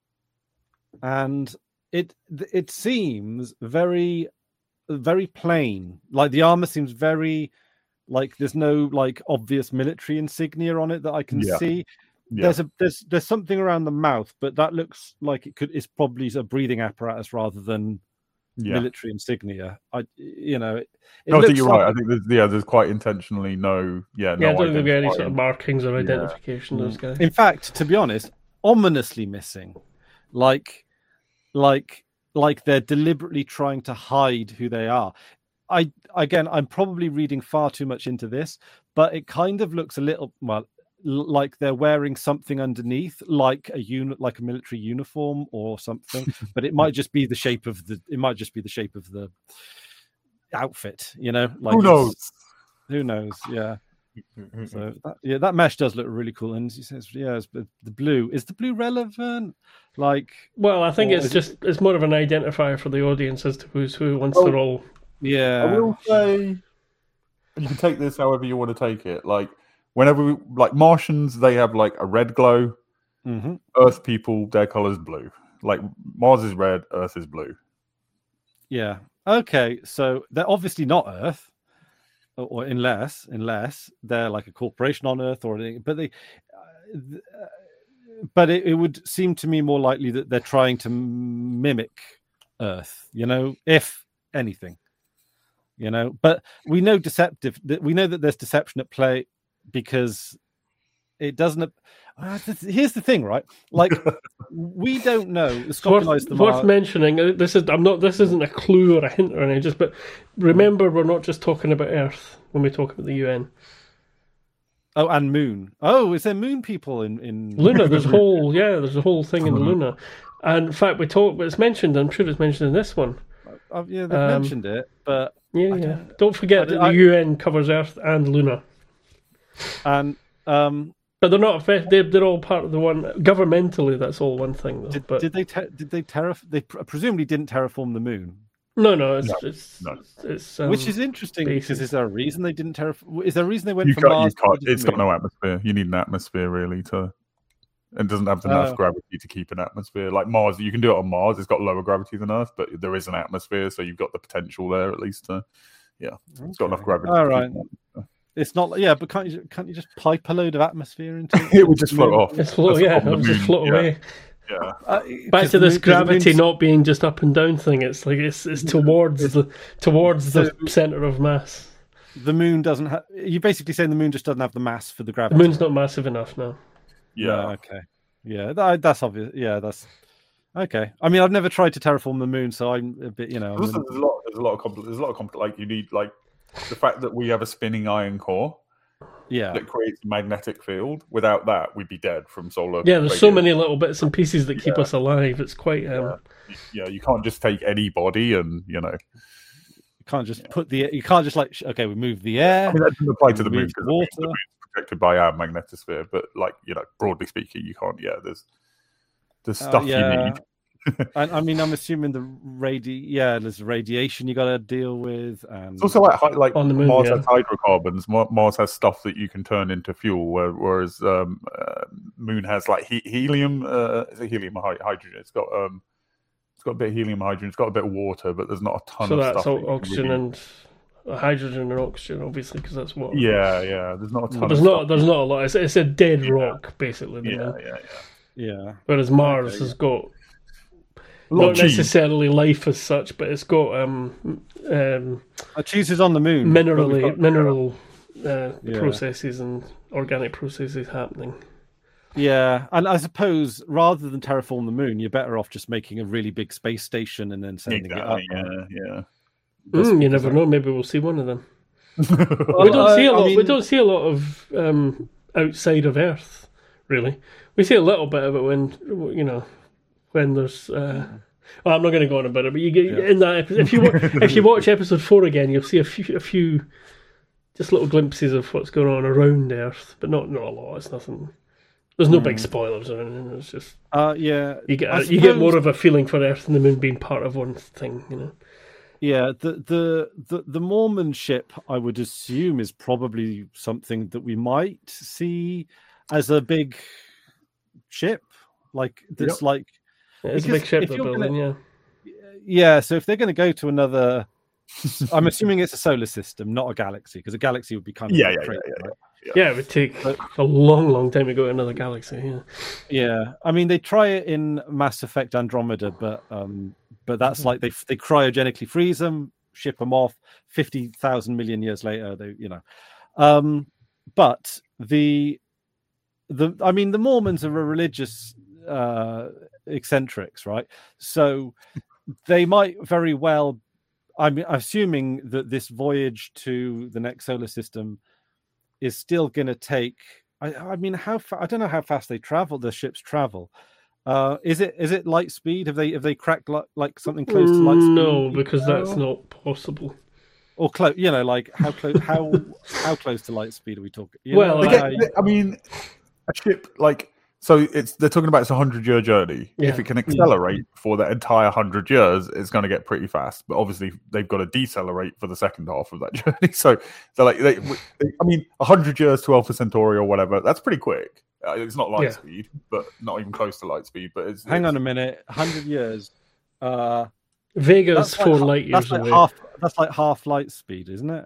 and it it seems very very plain. Like the armor seems very like there's no like obvious military insignia on it that I can Yeah. see. Yeah. There's a there's there's something around the mouth, but that looks like it could it's probably a breathing apparatus rather than Yeah. military insignia. I you know it, it No, I think looks you're like- right. I think there's yeah, there's quite intentionally no yeah, no Yeah, I don't think there'll be any sort of identifying- markings or Yeah. identification of those guys. In fact, to be honest, ominously missing. Like like like they're deliberately trying to hide who they are. I again I'm probably reading far too much into this, but it kind of looks a little well l- like they're wearing something underneath, like a unit, like a military uniform or something. But it might just be the shape of the. It might just be the shape of the outfit. You know, like Who it's- knows? Who knows? Yeah. So that, yeah, that mesh does look really cool. And he says, yeah, it's, the the blue is the blue relevant. Like, Well, I think Or it's is it- just it's more of an identifier for the audience as to who's who once Oh. they're all. yeah, I will say, you can take this however you want to take it. Like whenever, we, like Martians, they have like a red glow. Mhm. Earth people, their color's blue. Like Mars is red, Earth is blue. yeah. Okay, so they're obviously not Earth. Or, or unless, unless they're like a corporation on Earth, or anything, but they, uh, th- uh, but it, it would seem to me more likely that they're trying to mimic Earth. You know, if anything, you know. But we know deceptive. That we know that there's deception at play because it doesn't. Uh, th- here's the thing, right? Like we don't know. The It's worth, Scopulized it's worth Mar- mentioning. uh, This is I'm not. This isn't a clue or a hint or anything. Just but remember, we're not just talking about Earth when we talk about the U N. Oh, and Moon. Oh, is there Moon people in in Luna, there's a whole yeah, there's a whole thing in the Luna. And in fact, we talk. It's mentioned. I'm sure it's mentioned in this one. Oh, yeah, they've Um, mentioned it, but Yeah, I yeah. don't- Don't forget I- that I- the U N covers Earth and Luna, and um, but they're not. affect- They're they're all part of the one. Governmentally, that's all one thing. Though. did, but did they ter- did they terra they pr- presumably didn't terraform the moon, no, no, it's No, it's no. it's um, which is interesting because bases. is there a reason they didn't terraform? Is there a reason they went You from can't, you Mars? to can't, the it's got moon? no atmosphere. You need an atmosphere really to. It doesn't have enough Oh. gravity to keep an atmosphere. Like Mars, you can do it on Mars. It's got lower gravity than Earth, but there is an atmosphere, so you've got the potential there at least to. Yeah, it's got enough Okay. gravity. All to keep right. an atmosphere. It's not. Yeah, but can't you can't you just pipe a load of atmosphere into it? It would just float off. It's float, That's the yeah, problem, it'll the just moon, float yeah. away. Yeah, Uh, Back 'cause to the this moon- 'cause the gravity moon's- not being just up and down thing. It's like it's it's towards the towards the center of mass. The moon doesn't have. You're basically saying the moon just doesn't have the mass for the The gravity. moon's not massive enough now. yeah. No, okay. Yeah, that, that's obvious. Yeah, that's okay. I mean, I've never tried to terraform the moon, so I'm a bit, you know. I'm Also, a- there's a lot. There's a lot of compl- there's a lot of compl- like you need like the fact that we have a spinning iron core yeah, that creates a magnetic field. Without that, we'd be dead from solar. Yeah, there's so radiation. many little bits and pieces that keep Yeah. us alive. It's quite um, Yeah, you can't just take any body and you know. You can't just put the. You can't just like. Okay, we move the air. I mean, that doesn't apply to the we moon move because the the moon's water. protected by our magnetosphere. But like you know, broadly speaking, you can't. Yeah, there's there's Uh, stuff yeah. you need. I, I mean, I'm assuming the radi. Yeah, there's radiation you got to deal with, and It's also like hi- like On the moon, Mars yeah. has hydrocarbons. Mar- Mars has stuff that you can turn into fuel, where- whereas um, uh, Moon has like he- helium. Uh, is it helium or hy- hydrogen? It's got um, it's got a bit of helium, hydrogen. It's got a bit of water, but there's not a ton So of that's stuff. that all you can oxygen really- and uh, hydrogen and oxygen, obviously, because that's what. Yeah, yeah. There's not a ton. But there's of not. stuff. There's not a lot. It's, it's a dead Yeah. rock, basically. The Yeah, moon. yeah, yeah. yeah, Whereas Mars Okay, has got A lot not of cheese. necessarily life as such, but it's got um, um, uh, cheese is on the moon. but we've mineral got- mineral uh, Yeah. processes and organic processes happening. Yeah, and I suppose rather than terraform the moon, you're better off just making a really big space station and then sending Exactly. it up. Yeah, yeah. That's Mm, you because never I- know. Maybe we'll see one of them. Well, we don't uh, see a I lot. we mean- don't see a lot of um, outside of Earth, really. We see a little bit of it when you know when there's. Uh, well, I'm not going to go on about it, but you get Yeah. in that episode, if you wa- if you watch episode four again, you'll see a few a few just little glimpses of what's going on around Earth, but not not a lot. It's nothing. There's no big spoilers or anything. It's just Uh, yeah, you get I a, you get suppose- more of a feeling for Earth and the Moon being part of one thing. You know. Yeah, the, the the the Mormon ship, I would assume, is probably something that we might see as a big ship, like that's like It's a Because big ship if they're you're building. gonna- Yeah. yeah. So if they're going to go to another, I'm assuming it's a solar system, not a galaxy, because a galaxy would be kind of Yeah, like yeah, crazy, yeah, yeah. right? Yeah, it would take But- a long, long time to go to another galaxy. Yeah. Yeah, I mean they try it in Mass Effect Andromeda, but um, but that's like they they cryogenically freeze them, ship them off. Fifty thousand million years later, they you know, um, but the the I mean the Mormons are a religious uh, eccentrics, right? So they might very well. I'm assuming that this voyage to the next solar system is still going to take. I, I mean, how fa- I don't know how fast they travel. The ships travel. Uh, is it is it light speed? Have they have they cracked li- like something close to light speed? No, because that's No? not possible. Or close. You know, like how close how how close to light speed are we talking? You Well, know, They like, get- I mean, a ship like so it's they're talking about it's a hundred year journey. Yeah. If it can accelerate for the entire hundred years, it's going to get pretty fast. But obviously, they've got to decelerate for the second half of that journey. So, so like they, they I mean, a hundred years to Alpha Centauri or whatever. That's pretty quick. Uh, it's not light Yeah. speed, but not even close to light speed. But it's hang it's, on a minute, hundred years. Uh, Vega's that's like four ha- light years that's like away. half. That's like half light speed, isn't it?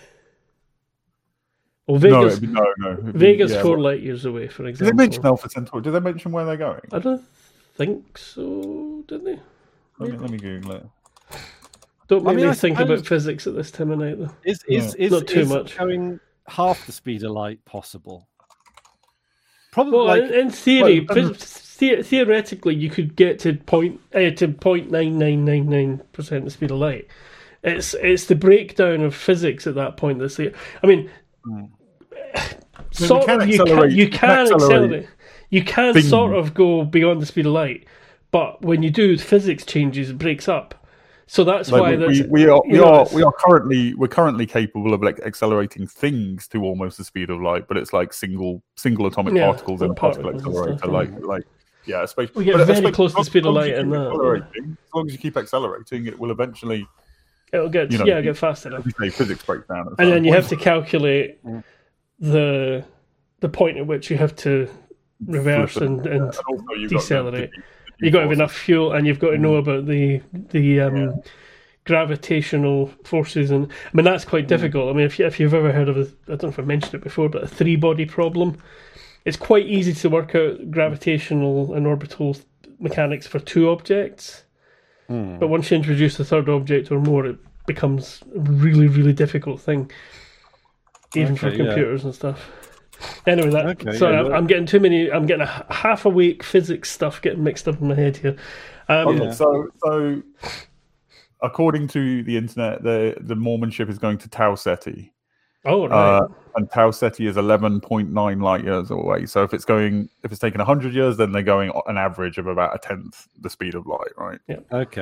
Well, No, Vega's it'd be- no, no. it'd be- Vega's yeah, four what- light years away, for Did they example. mention Alpha Centauri? Did they mention where they're going? I don't think so, did they? Let me, let me Google it. Don't I make mean, me I think suppose- about physics at this time of night, though. Is is is, Not too is much. going half the speed of light possible? Probably. Well, like, in, in theory, well, it depends- phys- the- theoretically, you could get to point uh, to point nine nine nine nine percent the speed of light. It's it's the breakdown of physics at that point that's the. I mean, we sort can of you can accelerate- you we can can accelerate accelerate. You can things. sort of go beyond the speed of light, but when you do, physics changes, it breaks up. So that's Like, why we, that's, we, we are you we know, are it's- we are currently we're currently capable of like accelerating things to almost the speed of light, but it's like single single atomic Yeah, particles in a particles particle and accelerator. stuff, Like yeah. like yeah, a space. We get but a very space- close to the as speed of long as light you and keep that, accelerating, as long as you keep accelerating, it will eventually, it'll get you know, yeah, get fast enough. as you say, physics breaks down. At a And certain then you point. have to calculate the the point at which you have to reverse Flip it. and, and And also you've got the- decelerate. the- the you got to have forces. enough fuel, and you've got to know about the the um, Yeah. gravitational forces. And I mean that's quite difficult. I mean, if you, if you've ever heard of a, I don't know if I mentioned it before, but a three body problem, it's quite easy to work out gravitational and orbital mechanics for two objects. hmm. But once you introduce a third object or more, it becomes a really, really difficult thing, even for Okay, yeah. computers and stuff. Anyway, that Okay, sorry, yeah, I'm, that- I'm getting too many. I'm getting a h- half awake physics stuff getting mixed up in my head here. Um, Okay, Yeah. so so according to the internet, the the Mormon ship is going to Tau Ceti. Oh right, Uh, and Tau Ceti is eleven point nine light years away. So if it's going, if it's taking one hundred years, then they're going an average of about a tenth the speed of light, right? Okay.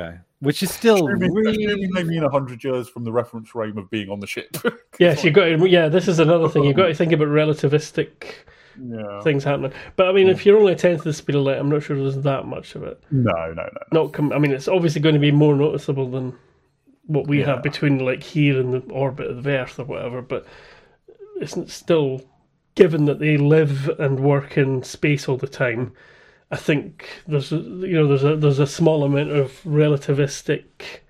which is still Assuming, really. assuming they mean a hundred years from the reference frame of being on the ship. Yes, you got to, yeah. This is another thing. You've got to think about relativistic yeah. things happening. But I mean, if you're only a tenth of the speed of light, I'm not sure there's that much of it. No, no, no. Not. Com- I mean, it's obviously going to be more noticeable than what we Yeah. have between like here and the orbit of the Earth or whatever. But it's still, given that they live and work in space all the time, I think there's a, you know there's a there's a small amount of relativistic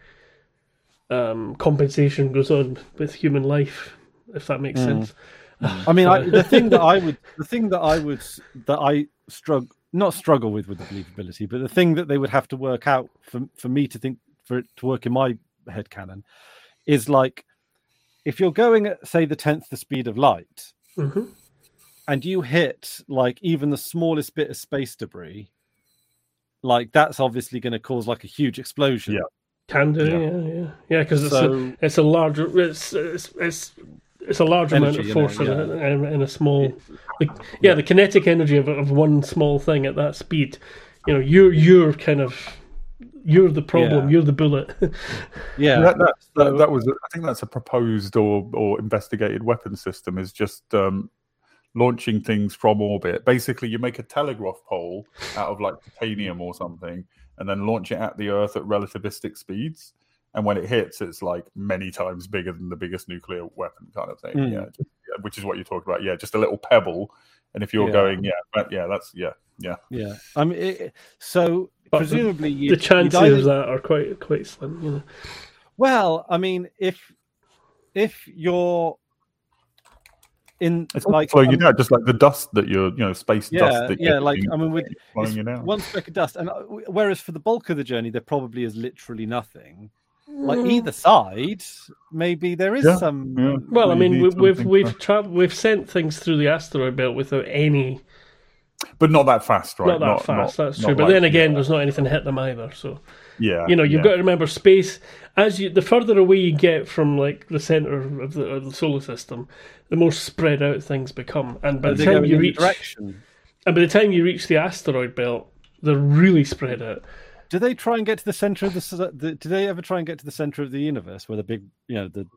um, compensation goes on with human life, if that makes Mm. sense. I mean, I, the thing that I would, the thing that I would, that I struggle, not struggle with with the believability, but the thing that they would have to work out for for me to think for it to work in my head canon is like, if you're going at say the tenth the speed of light, Mm-hmm. and you hit like even the smallest bit of space debris, like that's obviously going to cause like a huge explosion. Yeah. Can do, Yeah. yeah, yeah, yeah, because it's So- a it's a larger it's it's it's, it's a large amount Energy, of you know, force in, yeah. a, in, in a small, the, yeah, the kinetic energy of of one small thing at that speed. You know, you're you're kind of you're the problem. Yeah. You're the bullet. Yeah. That, that, So- that, that was, I think that's a proposed or, or investigated weapon system. Is just um, launching things from orbit. Basically, you make a telegraph pole out of like titanium or something, and then launch it at the Earth at relativistic speeds. And when it hits, it's like many times bigger than the biggest nuclear weapon, kind of thing. Mm. Yeah, just, yeah, which is what you talk about. Yeah, just a little pebble. And if you're Yeah. going, yeah, but yeah, that's yeah, yeah. Yeah. I mean, it, so But the- presumably you, the chances you'd either- of that are quite quite slim. You know. Well, I mean, if if you're in It's like like slowing you um, down, just like the dust that you're, you know, space yeah, dust. That yeah, you're like getting, I mean, with slowing it's you down. one speck of dust, and uh, whereas for the bulk of the journey, there probably is literally nothing. Like either side, maybe there is Yeah, some. yeah. Well, I You mean, need we, we've something we've for- traveled, we've sent things through the asteroid belt without any, But not that fast, right? not that fast. that's not true. But like- then again, yeah, there's not anything hit them either. So yeah, you know, you've yeah. got to remember space. As you, the further away you get from like the center of the, of the solar system, the more spread out things become. And by Are the they time going you in the reach, direction? and by the time you reach the asteroid belt, they're really spread out. Do they try and get to the center of the, s- the? Do they ever try and get to the center of the universe, where the big, you know, the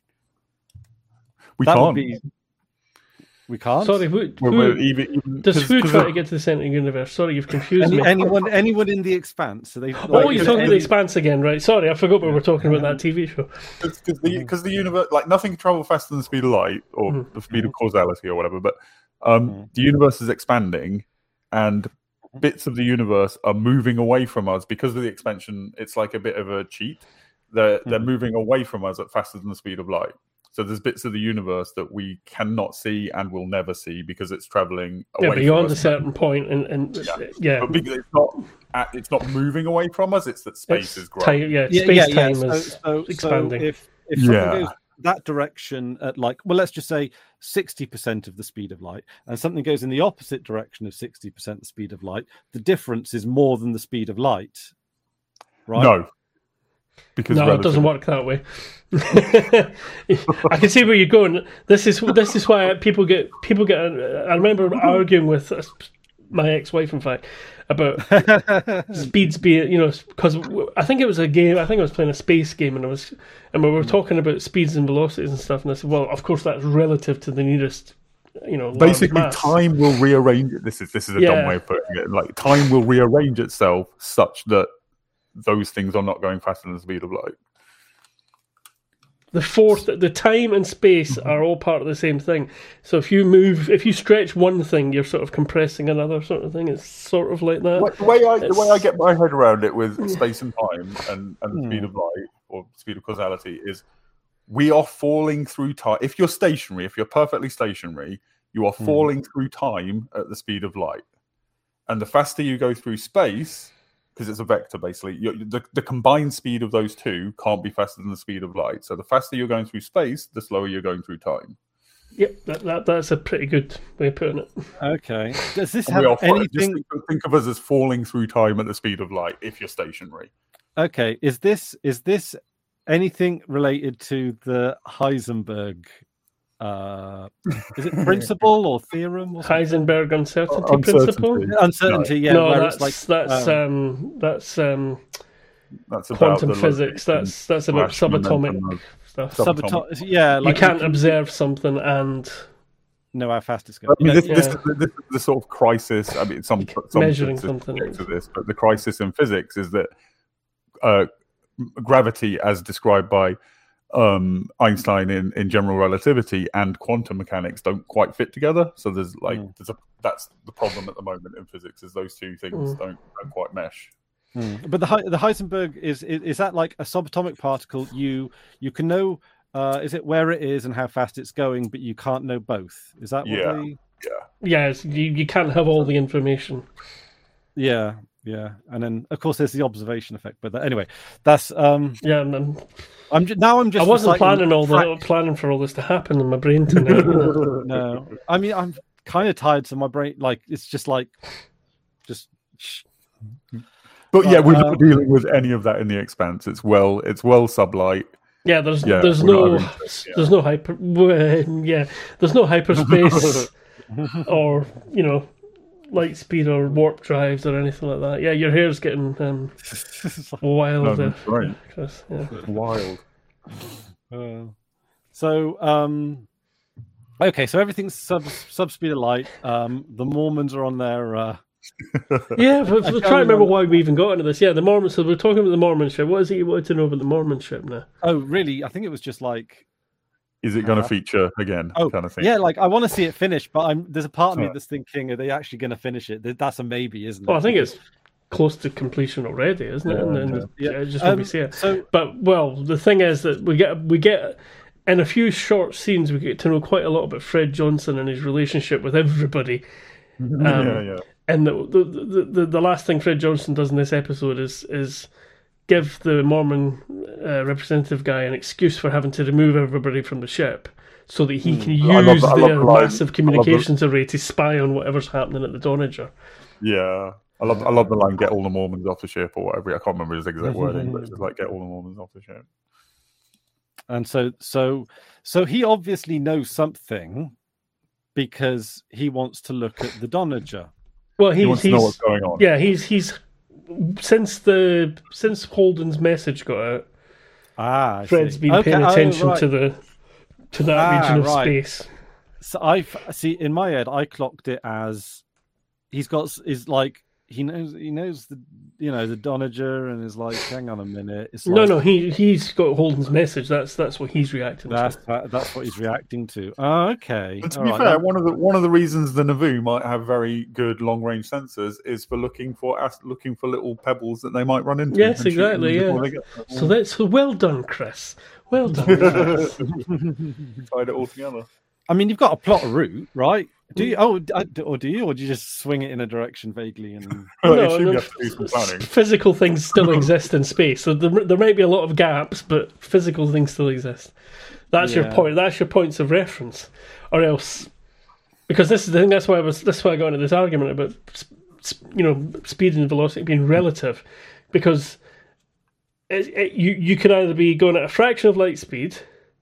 we that can't. would be. We can't. Sorry, who, We're- who we're even, even, does 'cause- who 'cause try of- to get to the center of the universe? Sorry, you've confused Any, me. anyone, anyone in the expanse? So they. Oh, like, you're if talking about any- the Expanse again, right? Sorry, I forgot we were talking about that T V show. Because the, because the universe, like nothing can travel faster than the speed of light or Mhm. the speed of causality or whatever. But um, Mhm. the universe is expanding, and bits of the universe are moving away from us because of the expansion. It's like a bit of a cheat. They're they're Mhm. moving away from us at faster than the speed of light. So there's bits of the universe that we cannot see and will never see because it's traveling away Yeah, from beyond us. a certain point, and, and Yeah. yeah, But because it's not at, it's not moving away from us. It's that space it's is growing. time, yeah, Yeah, space yeah, yeah. time So, is so, expanding. So if if something Yeah. goes that direction at like, well, let's just say sixty percent of the speed of light, and something goes in the opposite direction of sixty percent the speed of light, the difference is more than the speed of light, right? No, because no, it relative- doesn't work that way. I can see where you're going. This is this is why people get people get. I remember arguing with my ex-wife, in fact, about speeds being, you know, because I think it was a game. I think I was playing a space game, and I was, and we were talking about speeds and velocities and stuff. And I said, well, of course, that's relative to the nearest, you know, large basically mass. time will rearrange it. This is this is a Yeah. dumb way of putting it. Like time will rearrange itself such that those things are not going faster than the speed of light. The fourth, the time and space are all part of the same thing. So if you move, if you stretch one thing, you're sort of compressing another sort of thing. It's sort of like that. The way I the It's- way I get my head around it with space and time and, and the Hmm. speed of light or speed of causality is we are falling through time. If you're stationary, if you're perfectly stationary, you are Hmm. falling through time at the speed of light. And the faster you go through space, because it's a vector basically, you the, the combined speed of those two can't be faster than the speed of light. So the faster you're going through space, the slower you're going through time. Yep, that, that that's a pretty good way of putting it. Okay. Does this And have we are fa- just anything? think, think of us as falling through time at the speed of light if you're stationary. Okay. Is this is this anything related to the Heisenberg? Uh, is it principle or theorem or something? Heisenberg uncertainty Uncertainty. principle. Uncertainty, yeah. no, where that's it's like that's um, um, that's um, That's about quantum the physics. That's that's about slash subatomic momentum of- stuff. Subatomic. Subatomic, yeah, You like can't can observe something and know how fast it's going. I mean, this, Yeah. this, is the, this is the sort of crisis. I mean, some some measuring physicists something. object to this, but the crisis in physics is that uh, gravity, as described by um, Einstein in, in general relativity, and quantum mechanics don't quite fit together. So there's like Mm. there's a that's the problem at the moment in physics is those two things Mm. don't, don't quite mesh. Mm. But the Hei- the Heisenberg is, is is that like a subatomic particle? You you can know uh, is it where it is and how fast it's going, but you can't know both. Is that what Yeah. they? yeah, it's, you you can't have all the information. Yeah, yeah. And then of course there's the observation effect. But that, anyway, that's um. Yeah, and, and I'm ju- now I'm just. I wasn't reciting planning all fact- the planning for all this to happen in my brain tonight. you know. No, I mean I'm kind of tired, so my brain like it's just like just. Shh. But yeah, But, we're uh, not dealing with any of that in the Expanse. It's well, it's well sublight. Yeah, there's Yeah, there's we're no not having to- yeah. there's no hyper uh, yeah there's no hyperspace or you know light speed or warp drives or anything like that. Yeah, your hair's getting um, wild, No, uh, that's right. Chris. Yeah. Wild. Uh, so um okay, so everything's sub sub speed of light. Um the Mormons are on their uh Yeah, but we're trying to going remember on- why we even got into this. Yeah, the Mormon. So we're talking about the Mormon ship. What is it you wanted to know about the Mormon ship now? oh really? I think it was just like Is it going to Uh, feature again? oh kind of thing. yeah, like I want to see it finish, but I'm there's a part of me Right. that's thinking, are they actually going to finish it? That- That's a maybe, isn't it? Well, I think it's close to completion already, isn't it? Yeah, and then yeah. yeah, Yeah. just when we Um, see it. So But well, the thing is that we get we get in a few short scenes we get to know quite a lot about Fred Johnson and his relationship with everybody. Um, yeah, yeah. And the, the the the the last thing Fred Johnson does in this episode is is give the Mormon uh, representative guy an excuse for having to remove everybody from the ship, so that he can I love use the- I love their the line. massive I love the- communications array to spy on whatever's happening at the Donager. Yeah. I love I love the line "Get all the Mormons off the ship" or whatever. I can't remember his exact wording, but it's just like "Get all the Mormons off the ship." and so so so he obviously knows something because he wants to look at the Donager. Well, He he's wants to know he's what's going on. yeah he's he's since the since Holden's message got out, Ah, I Fred's see. been Okay, paying oh, attention right. to the to that Ah, region of right. space. So I see in my head, I clocked it as he's got is like he knows he knows the you know the Donager and is like, hang on a minute, it's No, like, no, he he's got Holden's message. That's that's what he's reacting that's to. that, that's what he's reacting to. Oh, okay. And to All be right, fair, that- one of the one of the reasons the Navoo might have very good long range sensors is for looking for as- looking for little pebbles that they might run into. Yes, and shoot them exactly, before yeah. they get there. So that's so well done, Chris. Well done. Chris. Tied it all together. I mean, you've got to plot a route, right? Do you? Oh, d- or do you? Or do you just swing it in a direction vaguely? And Well, No, you should no, have to do some planning. Physical things still exist in space, so there, there might be a lot of gaps, but physical things still exist. That's your Yeah. point. That's your points of reference, or else, because this is the thing. That's why I was. That's why I got into this argument about, s- s- you know, speed and velocity being relative, because it, it, you you can either be going at a fraction of light speed,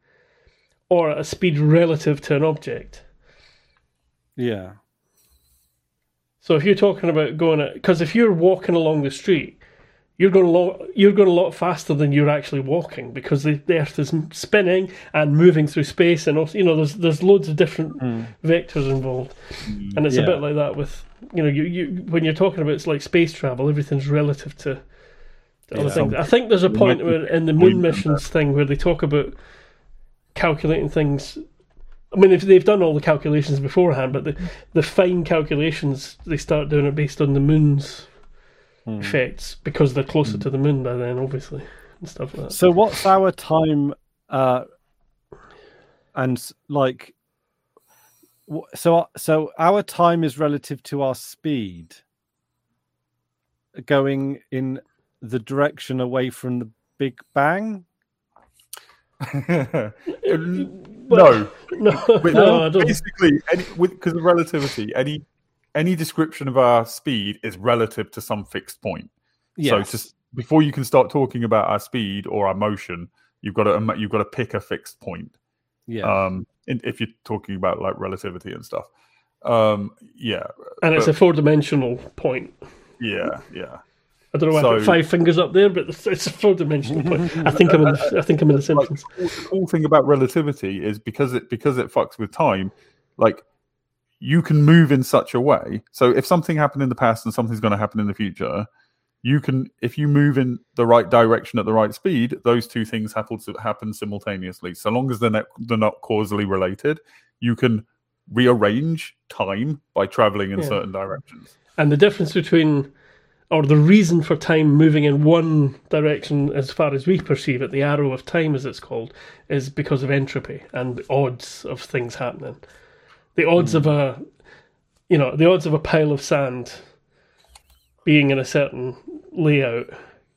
or at a speed relative to an object. yeah, So if you're talking about going at, because if you're walking along the street, you're going a lot, you're going a lot faster than you're actually walking because the, the Earth is spinning and moving through space, and also, you know, there's there's loads of different vectors involved, and it's a Yeah. bit like that with, you know, you, you when you're talking about it's like space travel, everything's relative to, to other Yeah. things. I think there's a We point might where in the point moon them missions thing where they talk about calculating things. I mean, if they've done all the calculations beforehand, but the, the fine calculations, they start doing it based on the moon's Hmm. effects because they're closer to the moon by then, obviously, and stuff like that. So what's our time? Uh, and s- like, wh- so so our time is relative to our speed, going in the direction away from the Big Bang. no, no, But no, I don't. basically, any, with because of relativity, any any description of our speed is relative to some fixed point. So Yes. just before you can start talking about our speed or our motion, you've got to you've got to pick a fixed point. Yeah. Um, in, if you're talking about like relativity and stuff, um, yeah, And it's but- a four-dimensional point. yeah, yeah. I don't know why So- I put five fingers up there, but it's, it's a four-dimensional point. I think I'm in. The, I think I'm in the Simpsons. Like, the cool thing about relativity is because it because it fucks with time. Like, you can move in such a way. So if something happened in the past and something's going to happen in the future, you can, if you move in the right direction at the right speed, those two things happen to happen simultaneously. So long as they're not, they're not causally related, you can rearrange time by traveling in Yeah. certain directions. And the difference between, or the reason for time moving in one direction as far as we perceive it, the arrow of time as it's called, is because of entropy and the odds of things happening. The odds mm. of a, you know, the odds of a pile of sand being in a certain layout,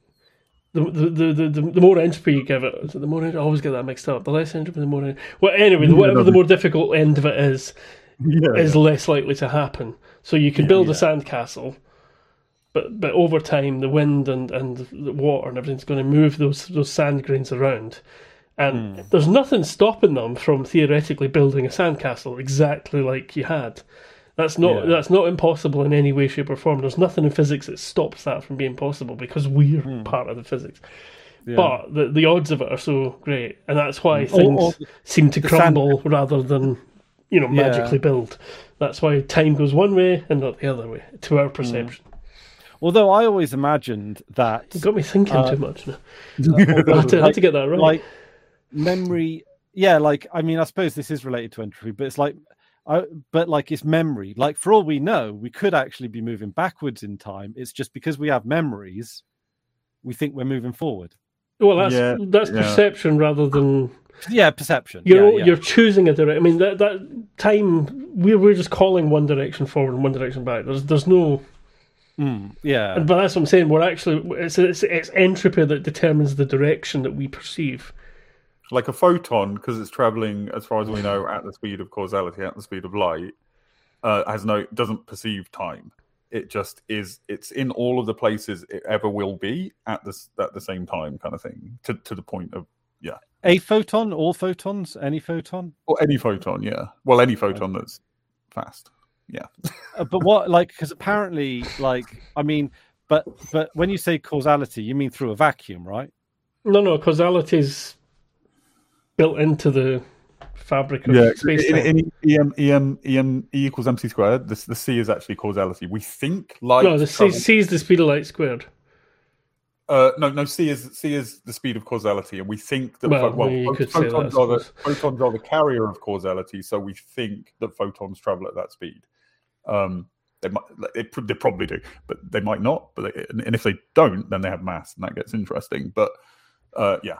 the the the the, the more entropy you give it, the more I always get that mixed up. The less entropy, the more. Well, anyway, the, whatever the more difficult end of it is, yeah, is yeah. less likely to happen. So you can yeah, build yeah. a sandcastle, but but over time, the wind and, and the water and everything's going to move those those sand grains around. And mm. there's nothing stopping them from theoretically building a sandcastle exactly like you had. That's not yeah. that's not impossible in any way, shape, or form. There's nothing in physics that stops that from being possible because we're mm. part of the physics. Yeah. But the the odds of it are so great, and that's why things oh, oh, seem to crumble sand... rather than, you know, magically yeah. build. That's why time goes one way and not the other way to our perception. Mm. Although I always imagined that you got me thinking uh, too much now. I had to, had to get that right. Like memory, yeah. Like I mean, I suppose this is related to entropy, but it's like. I, but like it's memory. Like for all we know, we could actually be moving backwards in time. It's just because we have memories, we think we're moving forward. Well, that's yeah, that's yeah. perception rather than yeah, perception. You're yeah, yeah. you're choosing a direction. I mean, that that time we're we're just calling one direction forward and one direction back. There's there's no mm, yeah. But that's what I'm saying. We're actually it's, it's it's entropy that determines the direction that we perceive. Like a photon, because it's traveling, as far as we know, at the speed of causality, at the speed of light, uh, has no doesn't perceive time. It just is. It's in all of the places it ever will be at the at the same time, kind of thing. To to the point of yeah. A photon, all photons, any photon, or any photon, yeah. Well, any photon that's fast, yeah. uh, but what, like, because apparently, like, I mean, but but when you say causality, you mean through a vacuum, right? No, no, causality is built into the fabric of yeah, space. In, in, in em, em, em, E equals mc squared. The, the c is actually causality. We think light. No, the c, c is the speed of light squared. Uh, no, no. C is c is the speed of causality, and we think that well, well, you could photons say that, are the photons are the carrier of causality. So we think that photons travel at that speed. Um, they might, they, they probably do, but they might not. But they, and if they don't, then they have mass, and that gets interesting. But uh, yeah.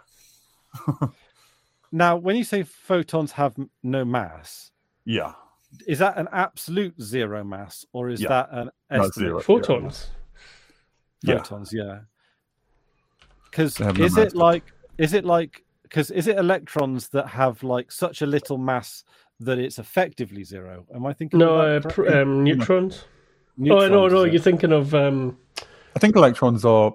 Now, when you say photons have no mass, yeah, is that an absolute zero mass, or is yeah. that an estimate? Zero, photons? Yeah. Photons, yeah. Because no is it like, is it like, because is it electrons that have like such a little mass that it's effectively zero? Am I thinking? No, of uh, pr- um, neutrons. neutrons. Oh no, no, you're thinking of. Um... I think electrons are.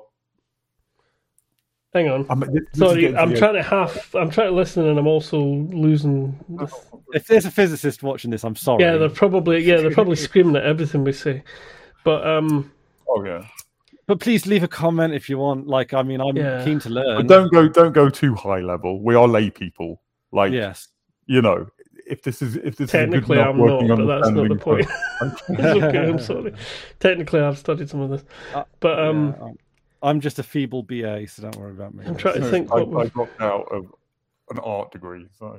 Hang on. I'm, this, this Sorry, I'm trying to half. I'm trying to listen, and I'm also losing. This. If there's a physicist watching this, I'm sorry. Yeah, they're probably yeah they're probably screaming at everything we say. But um. Oh yeah. But please leave a comment if you want. Like, I mean, I'm yeah. keen to learn. But don't go, don't go too high level. We are lay people. Like, yes, you know, if this is if this technically is a good I'm not, but that's not the for, point. It's okay. I'm sorry. Technically, I've studied some of this, but um. Yeah, I'm just a feeble B A, so don't worry about me. I'm trying to so think. I, What I dropped out of an art degree, so.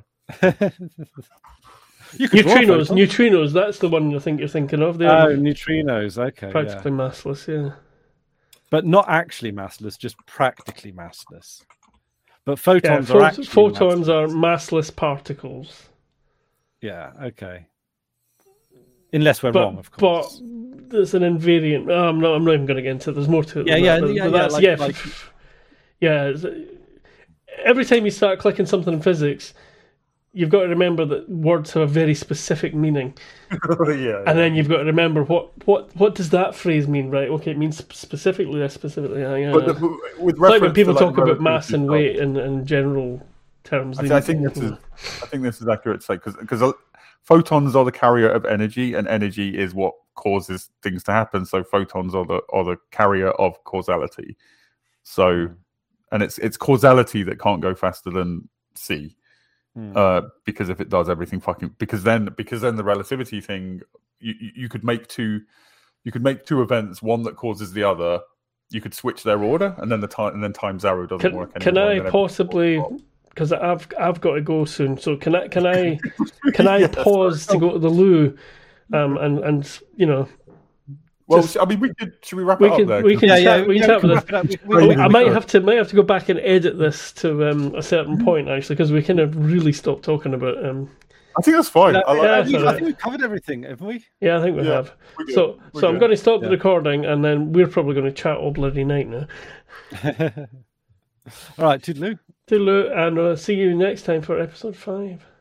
you neutrinos, neutrinos. That's the one I think you're thinking of. They're oh, neutrinos. Okay, practically yeah. massless, yeah. But not actually massless, just practically massless. But photons yeah, are actually photons massless. are massless particles. Yeah. Okay. Unless we're but, wrong, of course. But there's an invariant. Oh, I'm not. I'm not even going to get into it. There's more to it. Yeah, than yeah, that, but, yeah, but yeah. That's, Like, yeah, like... yeah. Every time you start clicking something in physics, you've got to remember that words have a very specific meaning. yeah, yeah. And then you've got to remember what, what, what does that phrase mean, right? Okay, it means specifically this, specifically. Yeah, yeah. But the, with like when people to, like, talk about mass and weight in, in general terms. I, I think this is, I think this is accurate to say because because photons are the carrier of energy, and energy is what causes things to happen. So photons are the are the carrier of causality. So, and it's it's causality that can't go faster than c, Hmm. uh, because if it does, everything fucking because then because then the relativity thing, you you you could make two you could make two events, one that causes the other. You could switch their order, and then the time and then time zero doesn't Can, work anymore. can and I then everything possibly? falls apart. Because I've I've got to go soon. So can I can I can I pause to go to the loo, um, and and you know. Well, Just- I mean, we could. Should we wrap We it can- up there? we 'Cause can- Yeah, yeah, chat- we yeah, chat we with can wrap it up. We- Crazy. we- I might have to might have to go back and edit this to um, a certain point actually because we kind of really stopped talking about um. I think that's fine. Yeah, I like yeah, I, it. think, alright. I think we've covered everything, haven't we? Yeah, I think we Yeah, have. we're good. So We're so I'm good. going to stop the Yeah. recording and then we're probably going to chat all bloody night now. All right, toodaloo. Toodaloo, and uh, see you next time for episode five.